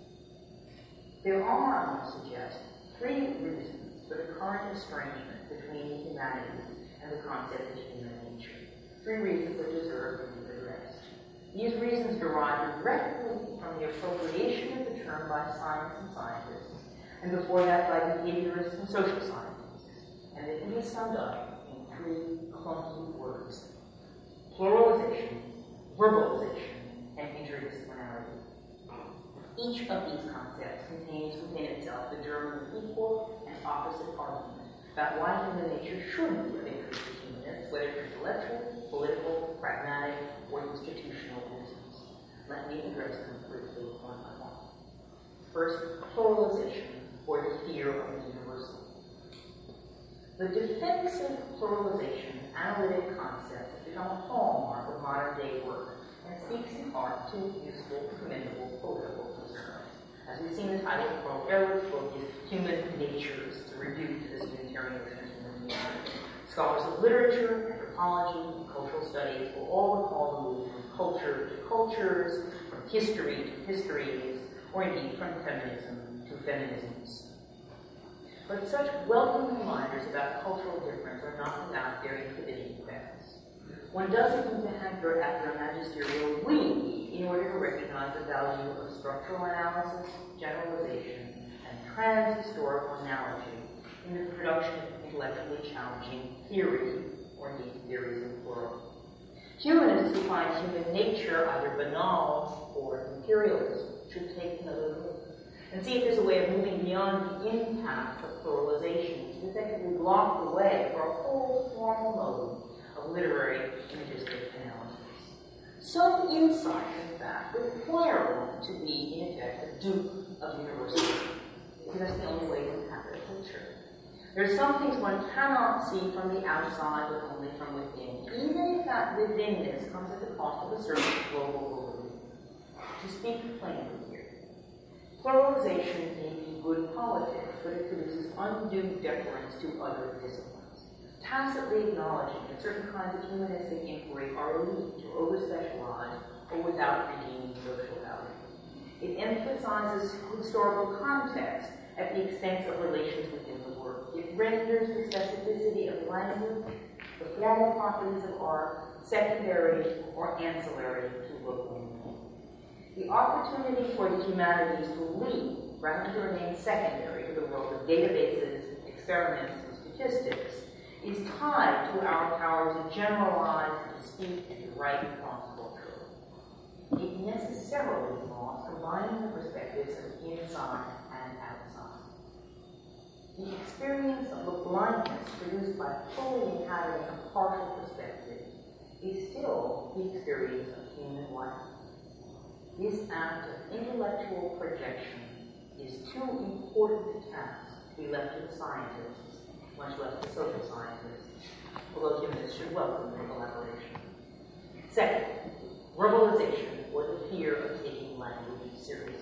There are, I must suggest, three reasons for the current estrangement between the humanities and the concept of human nature. Three reasons that deserve to be addressed. These reasons derive directly from the appropriation of the term by science and scientists, and before that by behaviorists and social scientists, and they can be summed up in three clunky words: pluralization, verbalization, and interdisciplinarity. Each of these concepts contains within itself the germ of equal and opposite argument about why human nature should be of interest to humanists, whether for intellectual, political, pragmatic, or institutional reasons. Let me address them briefly one by one. First, pluralization, or the fear of the universal. The defensive pluralization analytic concept has become a hallmark of modern-day work and speaks in part to useful, commendable political concerns. As we've seen, the title of Carl Ehrlich's book is Human Natures, a review to this Unitarian notion of human nature. Scholars of literature, anthropology, and cultural studies will all recall the move from culture to cultures, from history to histories, or indeed from feminism to feminisms. But such welcome reminders about cultural difference are not without their inhibiting effects. One doesn't need to hanker after a magisterial we in order to recognize the value of structural analysis, generalization, and trans-historical analogy in the production of intellectually challenging theory, or indeed theories in plural. Humanists who find human nature either banal or imperialist should take another look and see if there's a way of moving beyond the impact of pluralization to effectively block the way for a whole formal mode of literary imagistic analysis. Some insight, in fact, would require one to be, in effect, a dupe of universalism, because that's the only way to inhabit a culture. There are some things one cannot see from the outside, but only from within, even if that withinness comes at the cost of a certain global overview. To speak plainly here, pluralization may be good politics, but it produces undue deference to other disciplines, tacitly acknowledging that certain kinds of humanistic inquiry are elite or over-specialized or without redeeming social value. It emphasizes historical context at the expense of relations within the work. It renders the specificity of language, the formal properties of art, secondary or ancillary to local meaning. The opportunity for the humanities to lead, rather than to remain secondary to the world of databases, experiments, and statistics, is tied to our power to generalize, to speak, and to write cross-culturally. It necessarily involves combining the perspectives of inside and outside. The experience of the blindness produced by fully inhabiting a partial perspective is still the experience of human life. This act of intellectual projection is too important a task to be left to the scientists, much less the social scientists, although humanists should welcome their collaboration. Second, verbalization, or the fear of taking language seriously.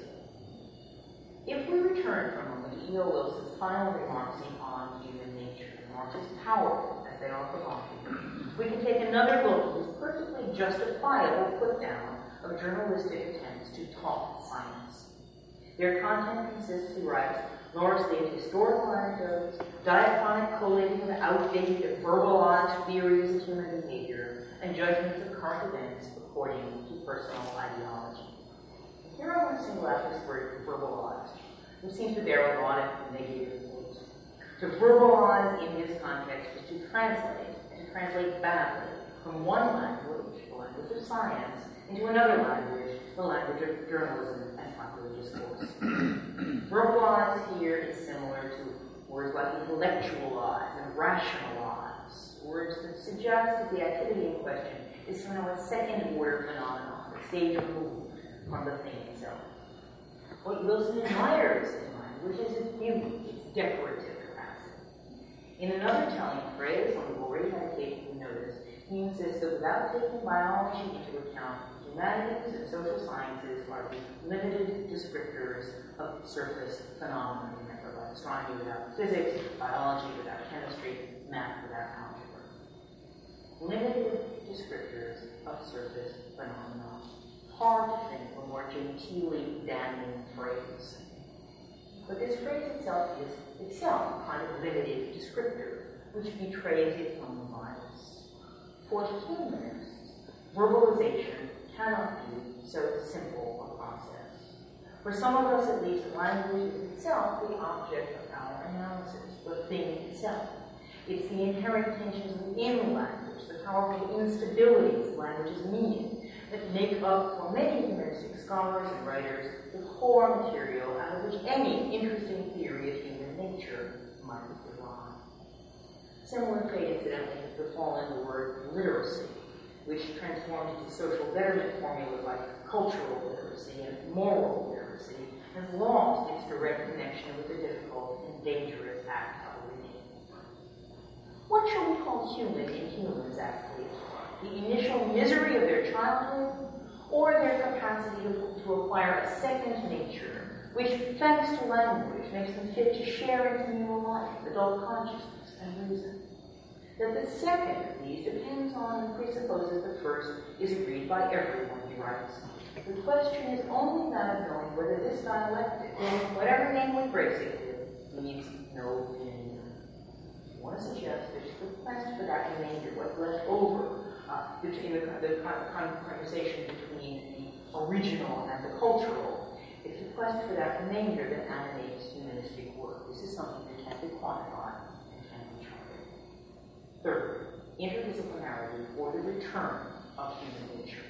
If we return for a moment to E.O. Wilson's final remarks on human nature, remarks as powerful as they are provocative, we can take another look at this perfectly justifiable put-down of journalistic attempts to talk science. Their content consists, he writes, largely of historical anecdotes, diachronic collating of outdated, verbalized theories of human behavior, and judgments of current events according to personal ideology. Here I want to single out this word verbalized, which seems to bear a lot of negative influence. To verbalize in this context is to translate badly from one language, the language of science, into another language, the language of journalism and popular discourse. Verbalize here is similar to words like intellectualize and rationalize, words that suggest that the activity in question is somehow a second-order phenomenon, a stage removed from the thing itself. What Wilson admires in language is its beauty, its decorative capacity. In another telling phrase, one we've already had occasion to notice, he insists that without taking biology into account, humanities and social sciences are the limited descriptors of surface phenomena. Remember, like astronomy without physics, biology without chemistry, math without algebra. Limited descriptors of surface phenomena. Hard to think of a more genteelly damning phrase. But this phrase itself is itself a kind of limited descriptor, which betrays its own bias. For humanists, verbalization cannot be so simple a process. For some of us, at least, language is itself the object of our analysis, the thing itself. It's the inherent tensions within language, the powerful instabilities of language's meaning, that make up, for many humanistic scholars and writers, the core material out of which any interesting theory of human nature might be derived. Similar fate, incidentally, has befallen the word literacy, which transformed into social betterment formulas like cultural literacy and moral literacy, has lost its direct connection with the difficult and dangerous act of reading. What shall we call human in humans, actually? The initial misery of their childhood, or their capacity to acquire a second nature, which, thanks to language, makes them fit to share in communal life, adult consciousness, and reason? That the second of these depends on and presupposes the first is agreed by everyone, he writes. The question is only that of knowing whether this dialectic, whatever name we brace it with, needs no remainder. I want to suggest that the quest for that remainder, what's left over between the conversation between the original and the cultural, it's the quest for that remainder that animates humanistic work. This is something that can't be quantified and can't be charted. Third, interdisciplinarity or the return of human nature.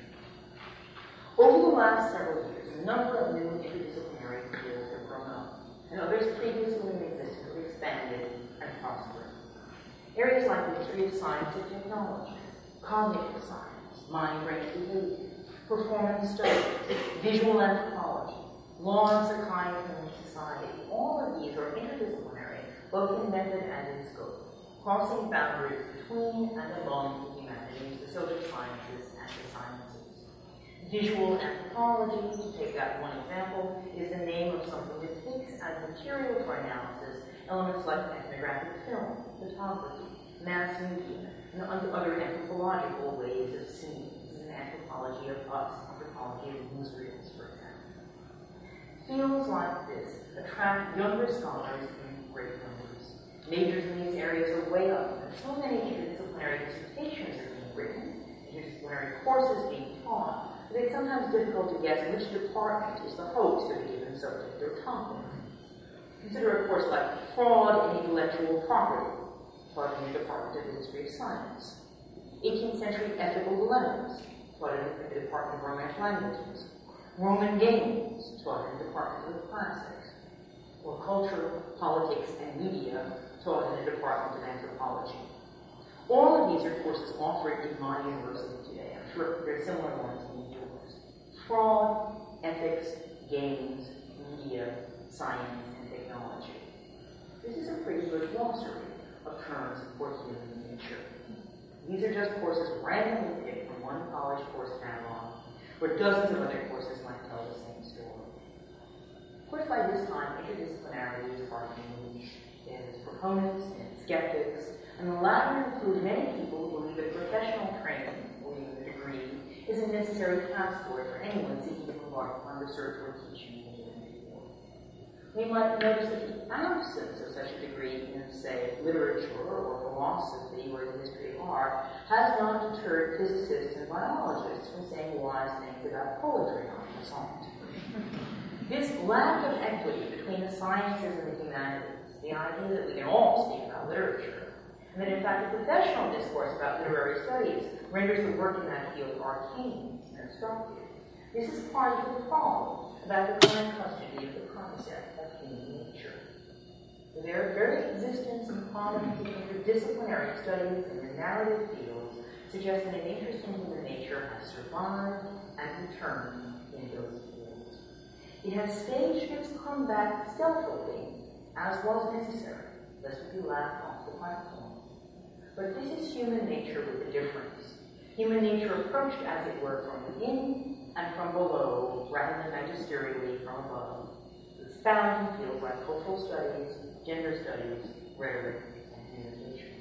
Over the last several years, a number of new interdisciplinary fields have grown up, and others previously in existence have expanded and prospered. Areas like the history of science and technology, cognitive science, mind-brain behavior, performance studies, visual anthropology, law and psychiatry and society, all of these are interdisciplinary, both in method and in scope, crossing boundaries between and among the humanities, the social sciences, and the sciences. Visual anthropology, to take that one example, is the name of something that takes as material for analysis elements like ethnographic film, photography, mass media, and other anthropological ways of seeing. This is an anthropology of us, anthropology of newsreels, for example. Fields like this attract younger scholars in great numbers. Majors in these areas are way up, and so many interdisciplinary dissertations are being written, interdisciplinary courses being taught, that it's sometimes difficult to guess which department is the host of a given subject or topic. Consider a course like Fraud and Intellectual Property, taught in the Department of the History of Science. 18th Century Ethical Dilemmas, taught in the Department of Romance Languages. Roman Games, taught in the Department of Classics. Or Culture, Politics, and Media, taught in the Department of Anthropology. All of these are courses offered in my university today. I'm sure there are similar ones in yours. Fraud, Ethics, Games, Media, Science, and Technology. This is a pretty good glossary of terms for human nature. These are just courses randomly picked from one college course catalog, where dozens of other courses might tell the same story. Of course, by this time, interdisciplinarity is hard to niche. It has proponents and skeptics, and the latter include many people who believe that professional training, or even a degree, is a necessary passport for anyone seeking to embark on research or teaching in a given field. We might notice that the absence of such a degree in, say, literature or philosophy or the history of art has not deterred physicists and biologists from saying wise things about poetry on the song. This lack of equity between the sciences and the humanities, the idea that we can all speak about literature, and that in fact the professional discourse about literary studies renders the work in that field arcane and obstructive. This is part of the problem about the current custody of the concept of human nature. The very existence and prominence of interdisciplinary studies in the narrative fields suggests that an interest in human nature has survived and returned in those fields. It has staged its comeback stealthily, as was necessary, lest it be laughed off the platform. But this is human nature with a difference. Human nature approached, as it were, from within and from below, rather than magisterially from above. It's found in fields like cultural studies, gender studies, rhetoric, and communication.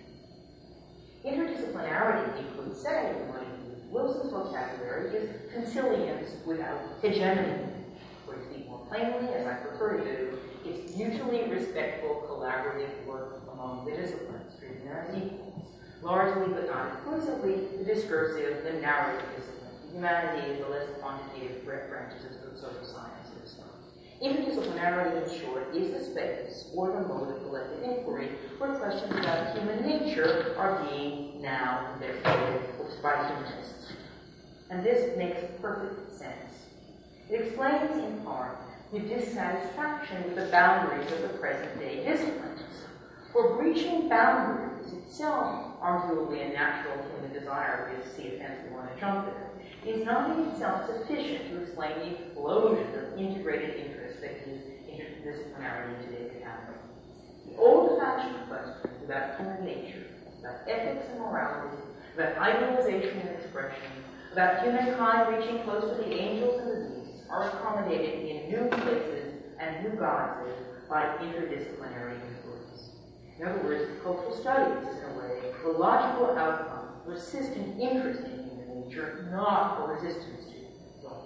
Interdisciplinarity, we could say, in one of Wilson's vocabulary, is consilience without hegemony. Or to speak more plainly, as I prefer to do, it's mutually respectful, collaborative work among the disciplines, treating them as equals. Largely, but not exclusively, the discursive, the narrative discipline. Humanities, the less quantitative branches of the social sciences. Interdisciplinarity, in short, is the space or the mode of collective inquiry where questions about human nature are being now investigated by humanists. And this makes perfect sense. It explains, in part, the dissatisfaction with the boundaries of the present-day disciplines. For breaching boundaries itself, arguably a natural human desire to see a fence we want to jump at, is not in itself sufficient to explain the explosion of integrated interests that is interdisciplinarity in today's academy. The old-fashioned questions about human nature, about ethics and morality, about idealization and expression, about humankind reaching close to the angels and the beasts, are accommodated in new places and new guises by interdisciplinary influence. In other words, cultural studies is, in a way, the logical outcome of persistent interest in human nature, not a resistance to it.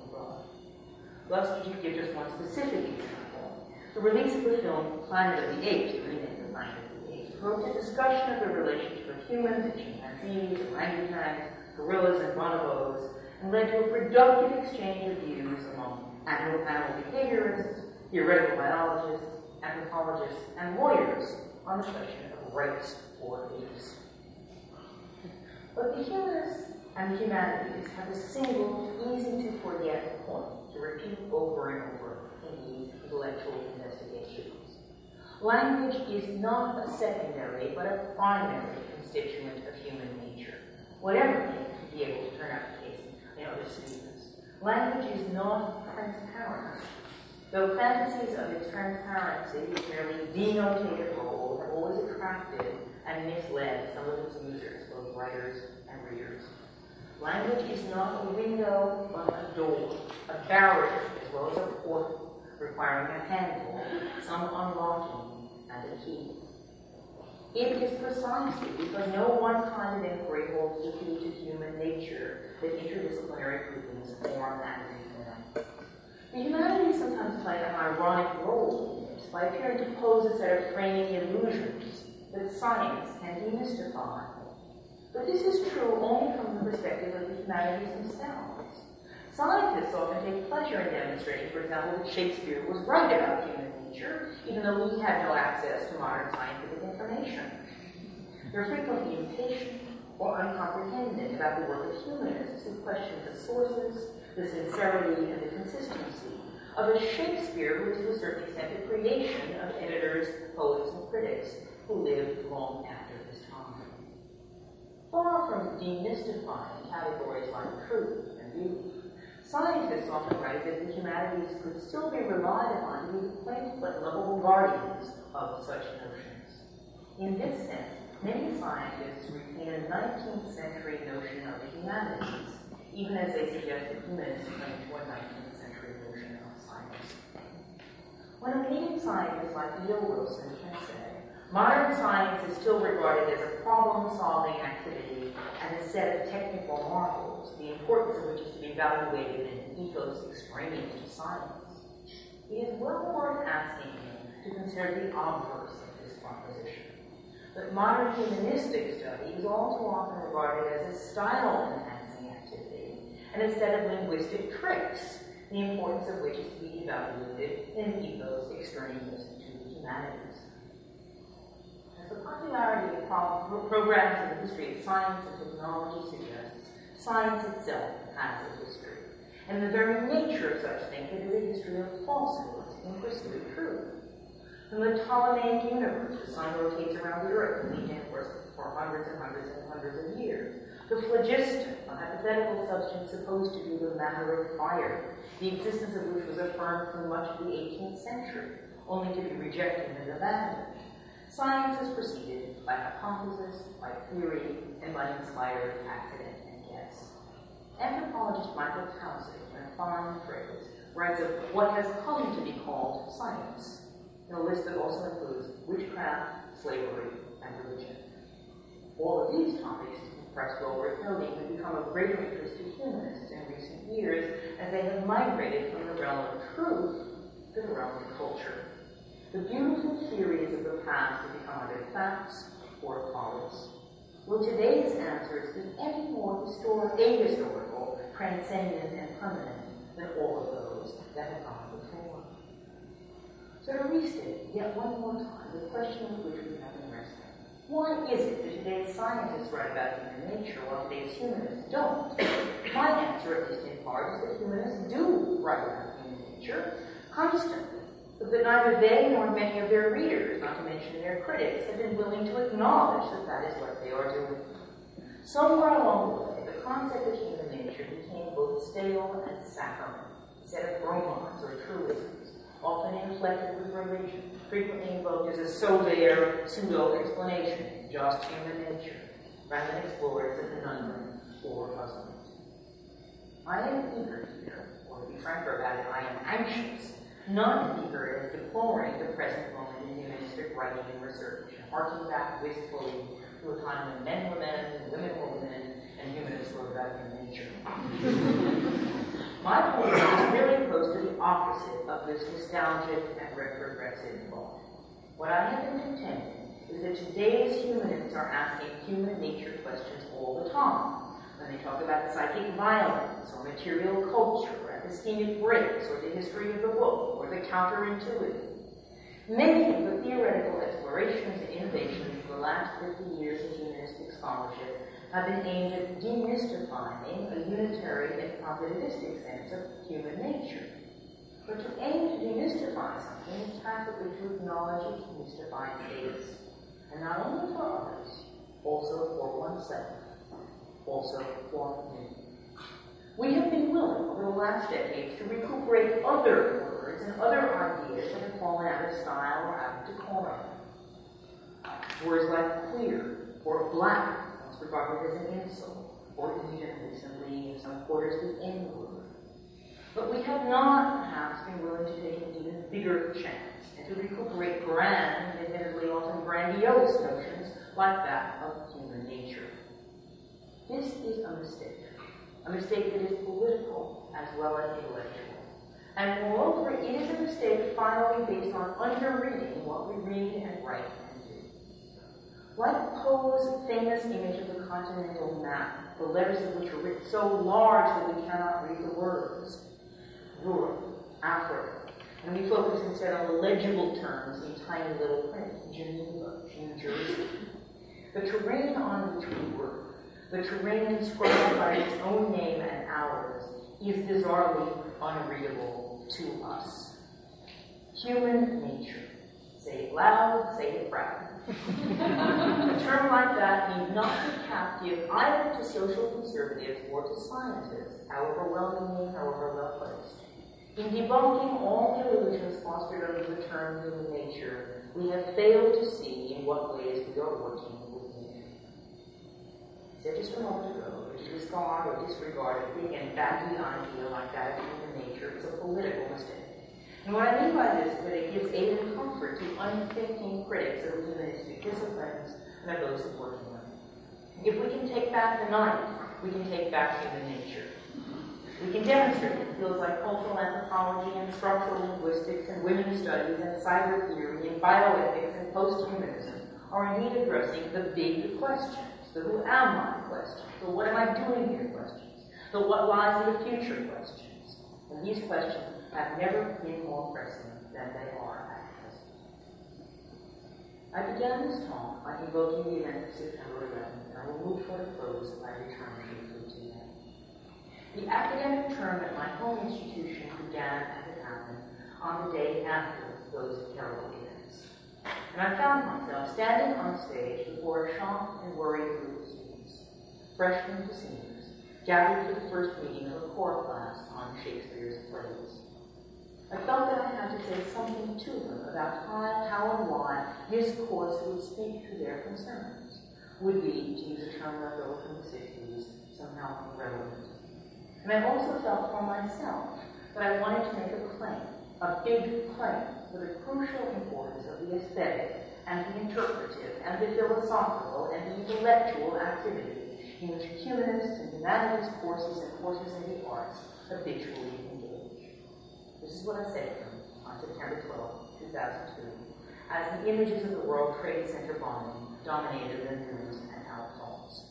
Thus, to give just one specific example, the release of the film Planet of the Apes, the remake of Planet of the Apes, provoked a discussion of the relationship of humans and chimpanzees, orangutans, gorillas, and bonobos, and led to a productive exchange of views among animal behaviorists, theoretical biologists, anthropologists, and lawyers on the question of rights for apes. But the humanists and the humanities have a single, easy-to-forget point to repeat over and over in these intellectual investigations. Language is not a secondary, but a primary constituent of human nature, whatever may be able to turn out the case in other students. Language is not transparent. Though fantasies of its transparency, its merely denotative role, have always attracted and misled some of its users, both writers and readers. Language is not a window, but a door, a barrier, as well as a portal, requiring a handle, some unlocking, and a key. It is precisely because no one kind of inquiry holds the key to human nature that interdisciplinary groupings form that reform. The humanities sometimes play an ironic role in this by appearing to pose a set of framing illusions that science can demystify. But this is true only from the perspective of the humanities themselves. Scientists often take pleasure in demonstrating, for example, that Shakespeare was right about human nature, even though we had no access to modern scientific information. They're frequently impatient or uncomprehending about the work of humanists who question the sources, the sincerity, and the consistency of a Shakespeare who is to a certain extent a creation of editors, poets, and critics who lived long after his time. Far from demystifying categories like truth and beauty, scientists often write that the humanities could still be relied upon to be the quaint but lovable guardians of such notions. In this sense, many scientists retain a 19th century notion of the humanities, even as they suggest that humanists claim to a 19th century notion of science. When a leading scientist like E.O. Wilson can say, modern science is still regarded as a problem-solving activity and a set of technical marvels, the importance of which is to be evaluated in an ethos extraneous to science, it is well worth asking him to consider the obverse of this proposition. But modern humanistic study is all too often regarded as a style-enhancing activity and a set of linguistic tricks, the importance of which is to be evaluated in an ethos extraneous to the humanities. As the popularity of programs in the history of science and technology suggests, science itself has a history. And the very nature of such thinking is a history of falsehoods in pursuit of truth. From the Ptolemaic universe, the sun rotates around the earth and weekend for hundreds and hundreds and hundreds of years. The phlogiston, a hypothetical substance supposed to be the matter of fire, the existence of which was affirmed for much of the 18th century, only to be rejected and abandoned. Science has proceeded by hypothesis, by theory, and by inspired accident and guess. Anthropologist Michael Townsend, in a fine phrase, writes of what has come to be called science, in a list that also includes witchcraft, slavery, and religion. All of these topics, perhaps well worth noting, have become of greater interest to humanists in recent years as they have migrated from the realm of truth to the realm of culture. The beautiful theories of the past have become either facts or follies. Will today's answers be any more ahistorical, transcendent, and permanent than all of those that have gone before? So to restate yet one more time the question with which we have been wrestling. Why is it that today's scientists write about human nature while today's humanists don't? My answer, at least in part, is that humanists do write about human nature constantly, but that neither they nor many of their readers, not to mention their critics, have been willing to acknowledge that that is what they are doing. Somewhere along the way, the concept of human nature became both stale and saccharine, a set of bromons or truisms, often inflected with religion, frequently invoked as a sober pseudo-explanation, just human nature, rather than explored as a conundrum or puzzlement. I am eager here, or to be franker about it, I am anxious, not eager as deploring the present moment in humanistic writing and research, and harking back wistfully to a time when men were men, and women were women, and humanists were about human nature. My point is really close to the opposite of this nostalgic and retrogressive thought. What I have been contending is that today's humanists are asking human nature questions all the time, when they talk about psychic violence, or material culture, or epistemic breaks, or the history of the book, or the counterintuitive. Many of the theoretical explorations and innovations of the last 50 years of humanistic scholarship have been aimed at demystifying a unitary and positivistic sense of human nature. But to aim to demystify something is tacitly to acknowledge its mystified status, and not only for others, also for oneself, also for me. We have been willing over the last decades to recuperate other words and other ideas that have fallen out of style or out of decorum. Words like queer or black, once regarded as an insult, or even recently in some quarters the N-word. But we have not perhaps been willing to take an even bigger chance and to recuperate grand, admittedly often grandiose notions like that of human nature. This is a mistake that is political as well as intellectual. And moreover, it is a mistake finally based on under-reading what we read and write and do. Like Poe's famous image of the continental map, the letters of which are written so large that we cannot read the words, Europe, Africa, and we focus instead on the legible terms in tiny little print, Geneva, New Jersey. The terrain on which we work, the terrain inscribed by its own name and ours, is bizarrely unreadable to us. Human nature. Say it loud, say it proud. A term like that need not be captive either to social conservatives or to scientists, however well-meaning, however well-placed. In debunking all the illusions fostered under the term human nature, we have failed to see in what ways we are working with nature. I said just a moment ago that to discard or disregard a big and baggy idea like that of human nature is a political mistake. And what I mean by this is that it gives aid and comfort to unthinking critics of the humanistic disciplines and of those who work in them. If we can take back the night, we can take back human nature. We can demonstrate that fields like cultural anthropology and structural linguistics and women's studies and cyber theory and bioethics and post-humanism are indeed addressing the big questions, the who am I questions, the what am I doing here questions, the what lies in the future questions. And these questions have never been more pressing than they are at present. I began this talk by evoking the events of September 11th, and I will move toward a close by returning briefly to them. The academic term at my home institution began as it happened on the day after those terrible events. And I found myself standing on stage before a shocked and worried group of students, freshmen to seniors, gathered for the first meeting of a core class on Shakespeare's plays. I felt that I had to say something to them about how and why this course would speak to their concerns, would be, to use a term left over from the 60s, somehow relevant. And I also felt for myself that I wanted to make a claim, a big claim, for the crucial importance of the aesthetic and the interpretive and the philosophical and the intellectual activity in which humanists and humanities courses and courses in the arts habitually engage. This is what I said to them on September 12, 2002, as the images of the World Trade Center bombing dominated the news and our thoughts.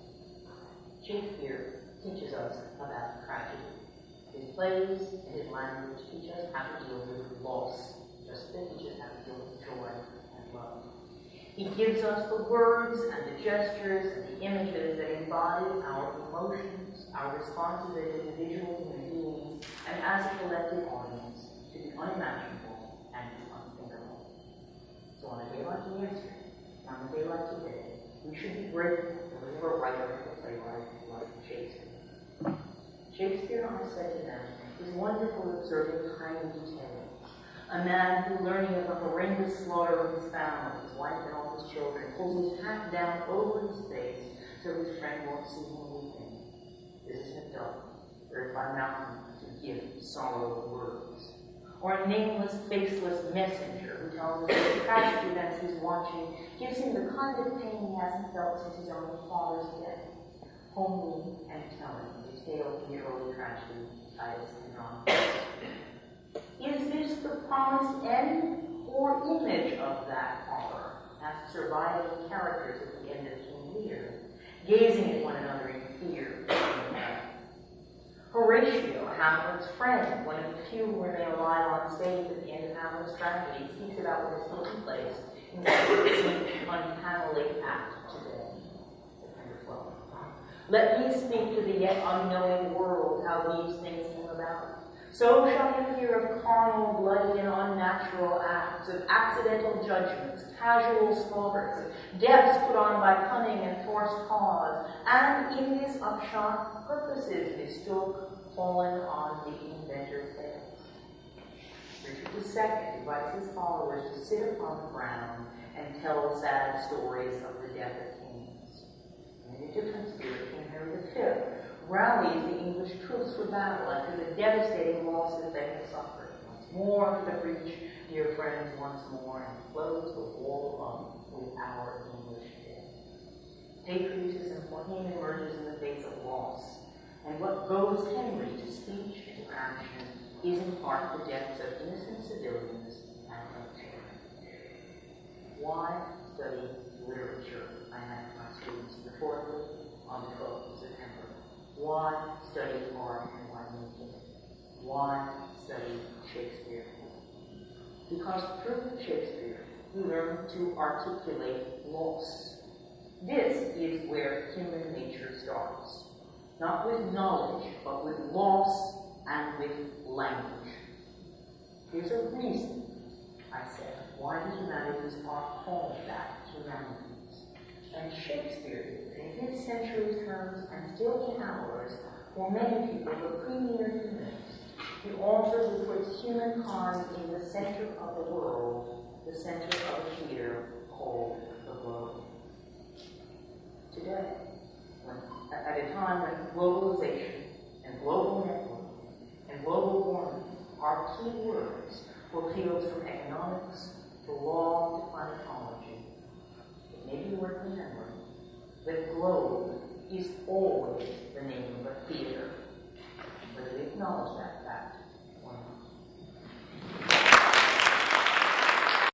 Shakespeare teaches us about tragedy. His plays and his language teach us how to deal with loss, just as they teach us how to deal with joy and love. He gives us the words and the gestures and the images that embody our emotions, our responses as individual human beings, and as a collective audience to the unimaginable and the unthinkable. So on a day like yesterday, on a day like today, we should be grateful that we have a writer and a playwright like Shakespeare. Shakespeare, I said to them, is wonderful at observing tiny details. A man who, learning of the horrendous slaughter of his family, his wife and all his children, pulls his hat down over his face so his friend won't see him weeping. This is Macduff, heard by Malcolm to give sorrow words. Or a nameless, faceless messenger who tells us that the tragic events he's watching gives him the kind of pain he hasn't felt since his own father's death. Homely and telling, the tale of the early tragedy, Titus Andronicus. Is this the promised end or image of that horror, as surviving characters at the end of King Lear, gazing at one another in fear? Horatio, Hamlet's friend, one of the few who remain alive on stage at the end of Hamlet's tragedy, speaks about what has taken place in the uncannily act today, September 12th. Let me speak to the yet unknowing world how these things came about. So shall you hear of carnal, bloody, and unnatural acts, of accidental judgments, casual slaughters, of deaths put on by cunning and forced cause, and in this upshot, purposes mistook, fallen on the inventor's head. Richard II invites his followers to sit upon the ground and tell sad stories of the death of kings. And in a different spirit, King Henry V rallies the English troops for battle after the devastating losses they had suffered. Once more to the breach, dear friends, once more, and close the wall up with our English dead. Patriotism for him emerges in the face of loss, and what goes Henry to speech and to action is in part the deaths of innocent civilians and of children. Why study literature? I asked my students before on the 12th of September. Why study art and why make it? Why study Shakespeare? Because through Shakespeare, we learn to articulate loss. This is where human nature starts. Not with knowledge, but with loss and with language. There's a reason, I said, why the humanities are called that, humanities. And Shakespeare, in his century's terms and still in ours, for many people, the premier humanist, the author who puts humankind in the center of the world, the center of a theater called the globe. Today, at a time when globalization and global networking and global warming are key words for fields from economics to law to climatology, it may be worth remembering that globe is always the name of a theater. Whether we acknowledge that fact